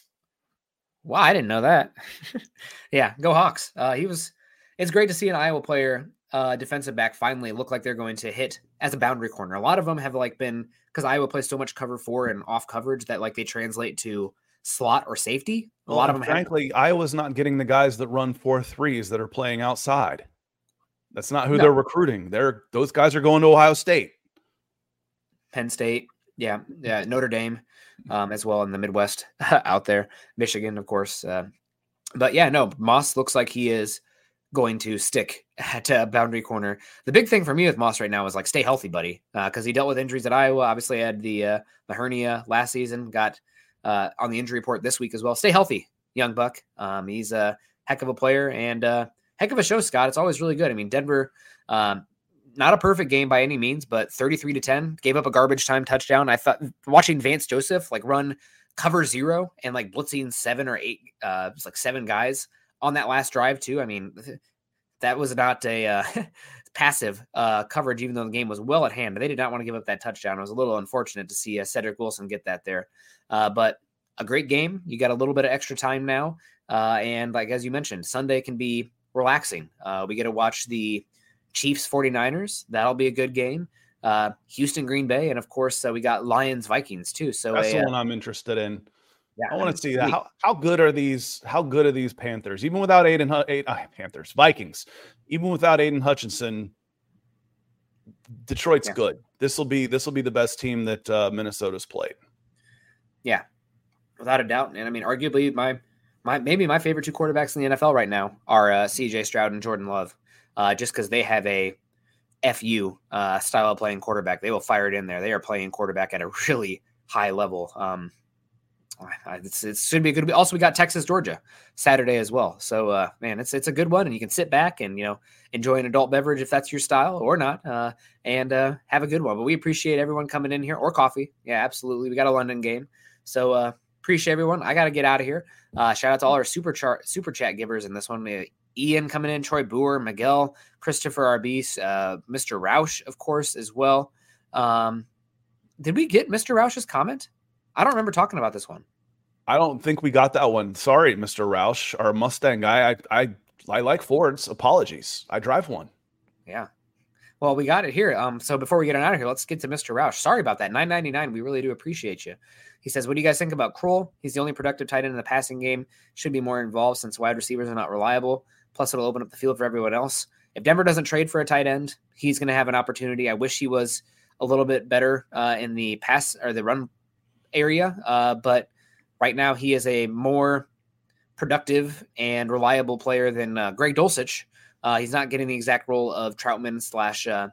Wow, I didn't know that. Yeah, go Hawks. Uh, he was. It's great to see an Iowa player, uh, defensive back, finally look like they're going to hit as a boundary corner. A lot of them have like been, because Iowa plays so much cover four and off coverage that like they translate to slot or safety. A Well, lot of them, frankly, have, Iowa's not getting the guys that run four threes that are playing outside. That's not who No. they're recruiting. They're those guys are going to Ohio State. Penn State, yeah, yeah, Notre Dame, um, as well in the Midwest out there, Michigan, of course. Uh, but yeah, no, Moss looks like he is going to stick at a boundary corner. The big thing for me with Moss right now is like, stay healthy, buddy. Uh, cause he dealt with injuries at Iowa. Obviously had the, uh, the hernia last season, got, uh, on the injury report this week as well. Stay healthy, young buck. Um, he's a heck of a player and, uh, heck of a show, Scott. It's always really good. I mean, Denver, um, not a perfect game by any means, but thirty-three to ten gave up a garbage time touchdown. I thought watching Vance Joseph like run cover zero and like blitzing seven or eight, uh, it's like seven guys on that last drive too. I mean, that was not a uh, passive uh, coverage, even though the game was well at hand. But they did not want to give up that touchdown. It was a little unfortunate to see uh, Cedric Wilson get that there. Uh, but a great game. You got a little bit of extra time now. Uh, and like, as you mentioned, Sunday can be relaxing. Uh, we get to watch the Chiefs 49ers. That'll be a good game. Uh, Houston, Green Bay. And of course, uh, we got Lions, Vikings too. So that's a, the one I'm interested in. Yeah, I want to see that. How, how good are these? How good are these Panthers? Even without Aiden, eight, uh, Panthers, Vikings, even without Aiden Hutchinson, Detroit's yeah. good. This will be this will be the best team that uh, Minnesota's played. Yeah, without a doubt. And I mean, arguably my my maybe my favorite two quarterbacks in the N F L right now are uh, C J Stroud and Jordan Love, uh, just because they have a F U uh, style of playing quarterback. They will fire it in there. They are playing quarterback at a really high level. Um, It's, it should be a good. Also, we got Texas, Georgia Saturday as well. So, uh, man, it's it's a good one, and you can sit back and you know enjoy an adult beverage if that's your style or not, uh, and uh, have a good one. But we appreciate everyone coming in here, or coffee. Yeah, absolutely. We got a London game, so uh, appreciate everyone. I got to get out of here. Uh, shout out to all our super chart super chat givers in this one. Uh, Ian coming in, Troy Boer, Miguel, Christopher Arbis, uh, Mister Roush, of course, as well. Um, did we get Mister Roush's comment? I don't remember talking about this one. I don't think we got that one. Sorry, Mister Roush, our Mustang guy. I I I like Fords. Apologies. I drive one. Yeah. Well, we got it here. Um. So before we get on out of here, let's get to Mister Roush. Sorry about that. nine ninety-nine. We really do appreciate you. He says, what do you guys think about Kroll? He's the only productive tight end in the passing game. Should be more involved since wide receivers are not reliable. Plus, it'll open up the field for everyone else. If Denver doesn't trade for a tight end, he's going to have an opportunity. I wish he was a little bit better uh, in the pass or the run area, uh, but right now he is a more productive and reliable player than uh, Greg Dulcich. Uh, he's not getting the exact role of Troutman slash uh,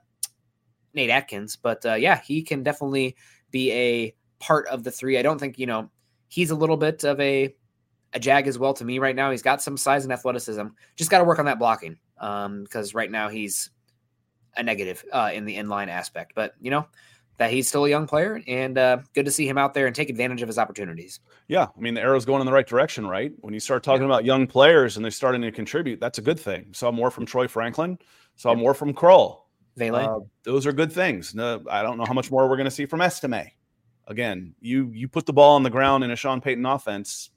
Nate Atkins, but uh, yeah, he can definitely be a part of the three. I don't think, you know, he's a little bit of a, a jag as well to me right now. He's got some size and athleticism. Just got to work on that blocking um, because right now he's a negative uh, in the inline aspect, but you know, that he's still a young player, and uh, good to see him out there and take advantage of his opportunities. Yeah, I mean, the arrow's going in the right direction, right? When you start talking yeah. about young players and they're starting to contribute, that's a good thing. Saw more from Troy Franklin, saw yep. more from Kroll. Uh, those are good things. No, I don't know how much more we're going to see from Estime. Again, you you put the ball on the ground in a Sean Payton offense,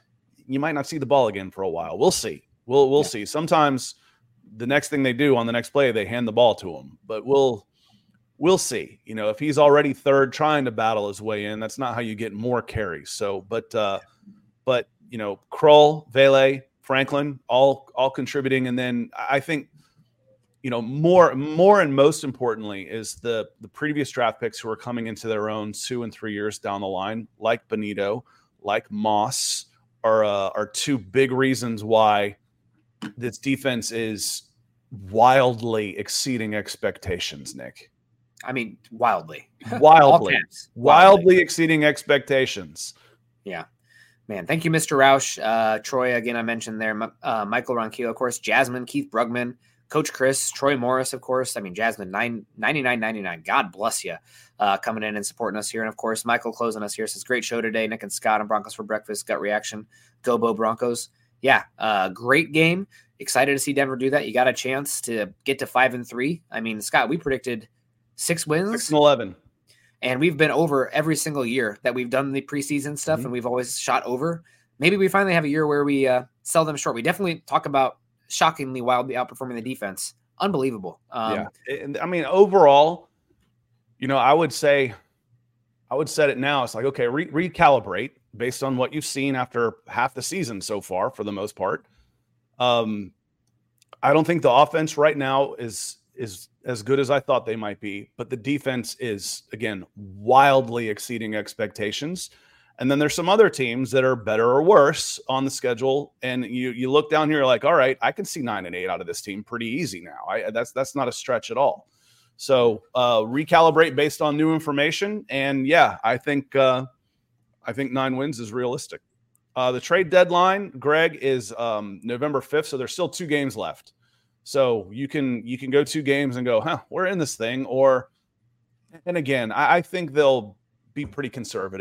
you might not see the ball again for a while. We'll see. We'll we'll yeah. see. Sometimes the next thing they do on the next play, they hand the ball to him, but we'll. We'll see. You know, if he's already third trying to battle his way in, that's not how you get more carries. So, but, uh, but you know, Kroll, Vele, Franklin, all all contributing, and then I think, you know, more more and most importantly is the the previous draft picks who are coming into their own two and three years down the line, like Benito, like Moss, are uh, are two big reasons why this defense is wildly exceeding expectations, Nick. I mean, wildly, wildly, wildly, wildly exceeding expectations. Yeah, man. Thank you, Mister Roush. Uh, Troy, again, I mentioned there, uh, Michael Ronquillo, of course, Jasmine, Keith Brugman, Coach Chris, Troy Morris, of course. I mean, Jasmine, nine ninety-nine ninety-nine. God bless you uh, coming in and supporting us here. And of course, Michael closing us here says, great show today. Nick and Scott on Broncos for Breakfast. Gut reaction. Go Bo Broncos. Yeah, uh, great game. Excited to see Denver do that. You got a chance to get to five and three. I mean, Scott, we predicted Six wins, six and eleven, and we've been over every single year that we've done the preseason stuff, mm-hmm. and we've always shot over. Maybe we finally have a year where we uh, sell them short. We definitely talk about shockingly wildly outperforming the defense. Unbelievable. Um, yeah, and I mean overall, you know, I would say, I would set it now. It's like okay, re- recalibrate based on what you've seen after half the season so far, for the most part. Um, I don't think the offense right now is is as good as I thought they might be, but the defense is, again, wildly exceeding expectations. And then there's some other teams that are better or worse on the schedule. And you you look down here like, all right, I can see nine and eight out of this team pretty easy now. I, that's that's not a stretch at all. So uh, recalibrate based on new information. And yeah, I think uh, I think nine wins is realistic. Uh, the trade deadline, Greg, is um, November fifth. So there's still two games left. So you can you can go two games and go, huh, we're in this thing. Or, and again, I, I think they'll be pretty conservative.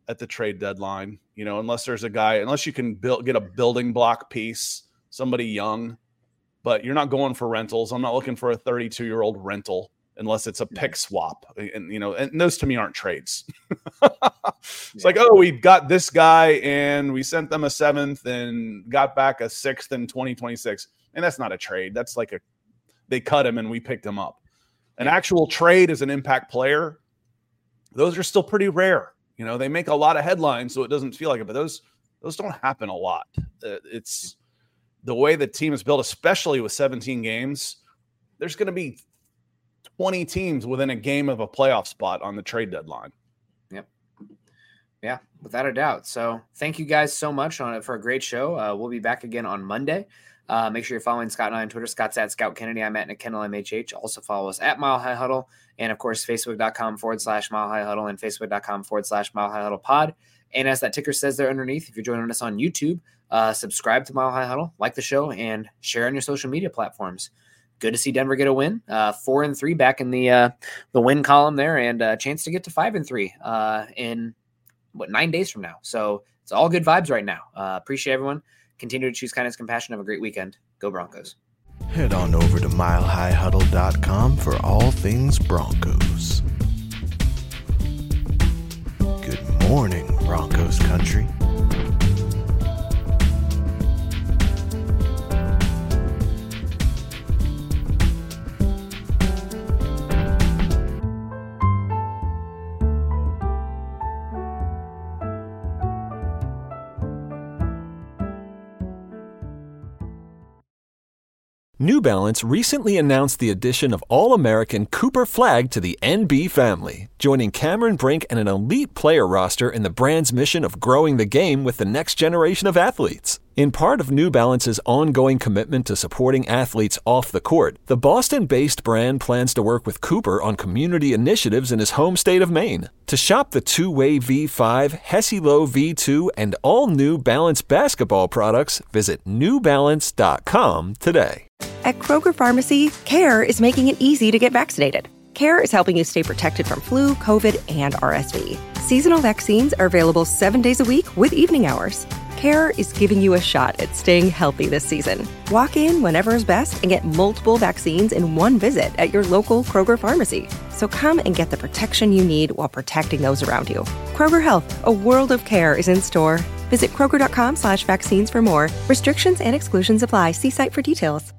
at the trade deadline, you know, unless there's a guy, unless you can build, get a building block piece, somebody young, but you're not going for rentals. I'm not looking for a thirty-two year old rental unless it's a pick swap. And, you know, and those to me aren't trades. It's yeah. like, oh, we got this guy and we sent them a seventh and got back a sixth in twenty twenty-six. And that's not a trade. That's like a, they cut him and we picked him up. An actual trade as an impact player, those are still pretty rare. You know, they make a lot of headlines, so it doesn't feel like it, but those, those don't happen a lot. Uh, it's the way the team is built, especially with seventeen games. There's going to be twenty teams within a game of a playoff spot on the trade deadline. Yep. Yeah, without a doubt. So thank you guys so much on it for a great show. Uh, we'll be back again on Monday. Uh, make sure you're following Scott and I on Twitter. Scott's at Scout Kennedy. I'm at Nick Kendall M H H. Also follow us at Mile High Huddle. And of course, Facebook.com forward slash Mile High Huddle and Facebook.com forward slash Mile High Huddle pod. And as that ticker says there underneath, if you're joining us on YouTube, uh, subscribe to Mile High Huddle, like the show, and share on your social media platforms. Good to see Denver get a win. Uh, four and three back in the uh, the win column there, and a chance to get to five and three uh, in what nine days from now. So it's all good vibes right now. Uh, appreciate everyone. Continue to choose kindness, compassion. Have a great weekend. Go Broncos. Head on over to mile high huddle dot com for all things Broncos. Good morning, Broncos country. New Balance recently announced the addition of All-American Cooper Flagg to the N B family, joining Cameron Brink and an elite player roster in the brand's mission of growing the game with the next generation of athletes. In part of New Balance's ongoing commitment to supporting athletes off the court, the Boston-based brand plans to work with Cooper on community initiatives in his home state of Maine. To shop the two-way V five, Hesi-Lo V two, and all New Balance basketball products, visit new balance dot com today. At Kroger Pharmacy, CARE is making it easy to get vaccinated. CARE is helping you stay protected from flu, COVID, and R S V. Seasonal vaccines are available seven days a week with evening hours. CARE is giving you a shot at staying healthy this season. Walk in whenever is best and get multiple vaccines in one visit at your local Kroger Pharmacy. So come and get the protection you need while protecting those around you. Kroger Health, a world of care is in store. Visit Kroger.com slash vaccines for more. Restrictions and exclusions apply. See site for details.